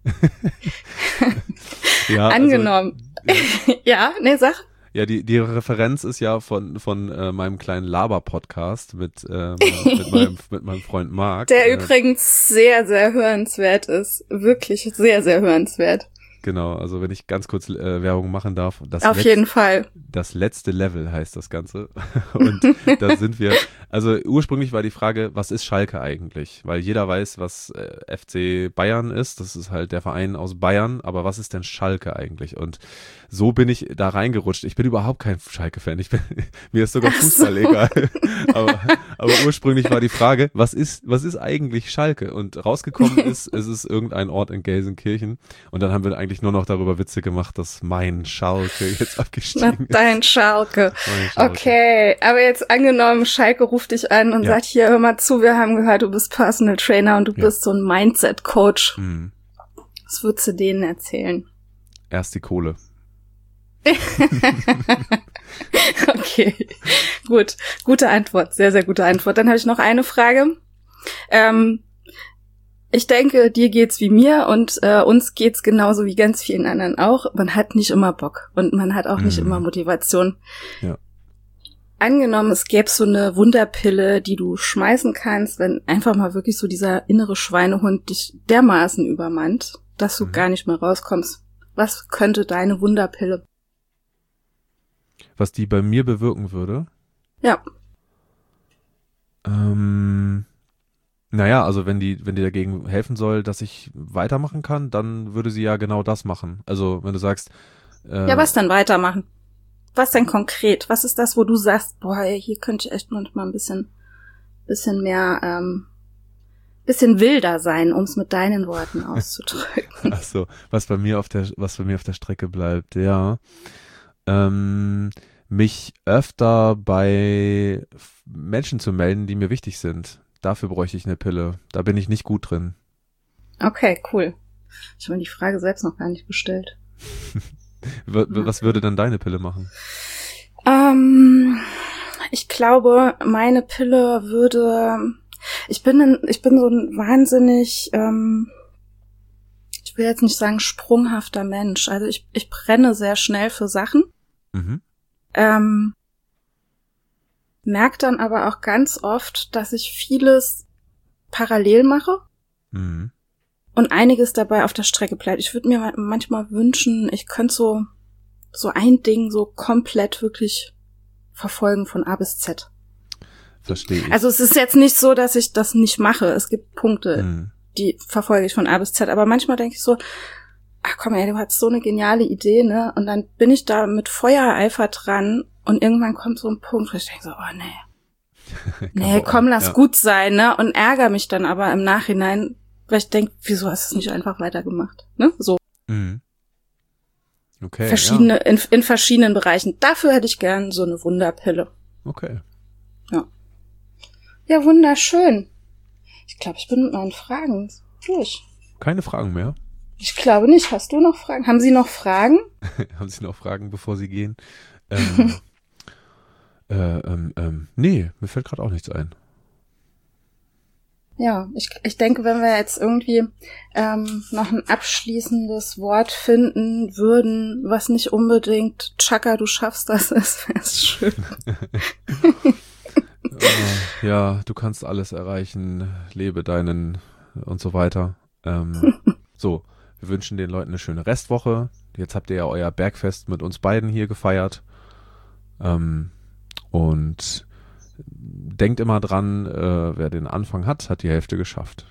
Ja, Angenommen. Also, Ja, nee, sag. ja, die, die Referenz ist ja von, von äh, meinem kleinen Laber-Podcast mit, ähm, mit, meinem, mit meinem Freund Marc. Der äh, übrigens sehr, sehr hörenswert ist. Wirklich sehr, sehr hörenswert. Genau, also wenn ich ganz kurz äh, Werbung machen darf. Das Auf Letz- jeden Fall. Das letzte Level heißt das Ganze. Und da sind wir, also ursprünglich war die Frage, was ist Schalke eigentlich? Weil jeder weiß, was äh, F C Bayern ist. Das ist halt der Verein aus Bayern. Aber was ist denn Schalke eigentlich? Und so bin ich da reingerutscht. Ich bin überhaupt kein Schalke-Fan. Ich bin, mir ist sogar Ach Fußball so. egal. aber, aber ursprünglich war die Frage, was ist, was ist eigentlich Schalke? Und rausgekommen ist, es ist irgendein Ort in Gelsenkirchen. Und dann haben wir eigentlich nur noch darüber Witze gemacht, dass mein Schalke jetzt Na, abgestiegen ist. dein Schalke. Mein Schalke. Okay, aber jetzt angenommen, Schalke ruft dich an und Ja. sagt, hier, hör mal zu, wir haben gehört, du bist Personal Trainer und du Ja. bist so ein Mindset-Coach. Hm. Was würdest du denen erzählen? Erst die Kohle. Okay, gut. Gute Antwort, sehr, sehr gute Antwort. Dann habe ich noch eine Frage. Ähm, ich denke, dir geht's wie mir und äh, uns geht's genauso wie ganz vielen anderen auch. Man hat nicht immer Bock und man hat auch nicht Mhm. immer Motivation. Ja. Angenommen, es gäbe so eine Wunderpille, die du schmeißen kannst, wenn einfach mal wirklich so dieser innere Schweinehund dich dermaßen übermannt, dass du Mhm. gar nicht mehr rauskommst. Was könnte deine Wunderpille? Was die bei mir bewirken würde? Ja, Ähm, naja, also wenn die, wenn die dagegen helfen soll, dass ich weitermachen kann, dann würde sie ja genau das machen. Also wenn du sagst, äh, ja, was dann weitermachen? Was denn konkret? Was ist das, wo du sagst, boah, ey, hier könnte ich echt manchmal ein bisschen, bisschen mehr, ähm, bisschen wilder sein, um es mit deinen Worten auszudrücken. ach so, was bei mir auf der, was bei mir auf der Strecke bleibt, ja. Ähm, mich öfter bei F- Menschen zu melden, die mir wichtig sind. Dafür bräuchte ich eine Pille. Da bin ich nicht gut drin. Okay, cool. Ich habe mir die Frage selbst noch gar nicht gestellt. W- Was würde dann deine Pille machen? Ähm, ich glaube, meine Pille würde, ich bin ein, ich bin so ein wahnsinnig, ähm, ich will jetzt nicht sagen sprunghafter Mensch. Also ich, ich brenne sehr schnell für Sachen. Mhm. Ähm, merke dann aber auch ganz oft, dass ich vieles parallel mache Mhm. und einiges dabei auf der Strecke bleibt. Ich würde mir ma- manchmal wünschen, ich könnte so, so ein Ding so komplett wirklich verfolgen von A bis Z. Verstehe ich. Also es ist jetzt nicht so, dass ich das nicht mache. Es gibt Punkte, Mhm. die verfolge ich von A bis Z. Aber manchmal denke ich so, ach komm, ey, du hast so eine geniale Idee, ne? Und dann bin ich da mit Feuereifer dran und irgendwann kommt so ein Punkt, wo ich denke so, oh nee, nee, komm, lass ja. gut sein, ne? Und ärgere mich dann aber im Nachhinein, Weil ich denke, wieso hast du es nicht einfach weitergemacht? Ne? So. Mhm. Okay. Verschiedene, ja. in, in verschiedenen Bereichen. Dafür hätte ich gern so eine Wunderpille. Okay. Ja. Ja, wunderschön. Ich glaube, ich bin mit meinen Fragen durch. Keine Fragen mehr? Ich glaube nicht. Hast du noch Fragen? Haben Sie noch Fragen? Haben Sie noch Fragen, bevor Sie gehen? Ähm, äh, ähm, ähm, nee, mir fällt gerade auch nichts ein. Ja, ich, ich denke, wenn wir jetzt irgendwie ähm, noch ein abschließendes Wort finden würden, was nicht unbedingt Chaka, du schaffst das ist, wäre es schön. äh, ja, du kannst alles erreichen, lebe deinen und so weiter. Ähm, so, wir wünschen den Leuten eine schöne Restwoche. Jetzt habt ihr ja euer Bergfest mit uns beiden hier gefeiert. Ähm, und denkt immer dran, äh, wer den Anfang hat, hat die Hälfte geschafft.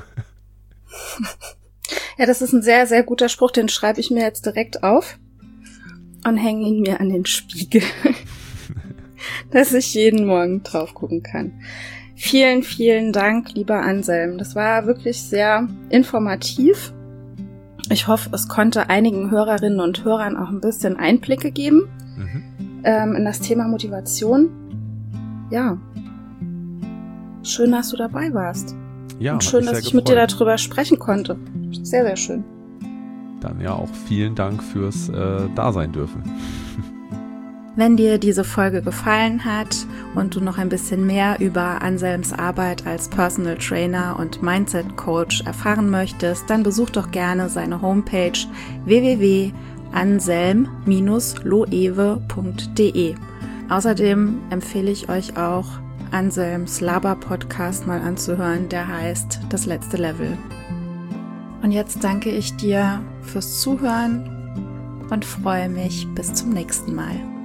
Ja, das ist ein sehr, sehr guter Spruch, den schreibe ich mir jetzt direkt auf und hänge ihn mir an den Spiegel, dass ich jeden Morgen drauf gucken kann. Vielen, vielen Dank, lieber Anselm. Das war wirklich sehr informativ. Ich hoffe, es konnte einigen Hörerinnen und Hörern auch ein bisschen Einblicke geben mhm. ähm, in das Thema Motivation. Ja, schön, dass du dabei warst. Ja, und schön, dass ich gefreut. mit dir darüber sprechen konnte. Sehr, sehr schön. Dann ja auch vielen Dank fürs äh, Dasein dürfen. Wenn dir diese Folge gefallen hat und du noch ein bisschen mehr über Anselms Arbeit als Personal Trainer und Mindset Coach erfahren möchtest, dann besuch doch gerne seine Homepage w w w punkt anselm dash loewe punkt de. Außerdem empfehle ich euch auch, Anselms Laber-Podcast mal anzuhören, der heißt Das letzte Level. Und jetzt danke ich dir fürs Zuhören und freue mich bis zum nächsten Mal.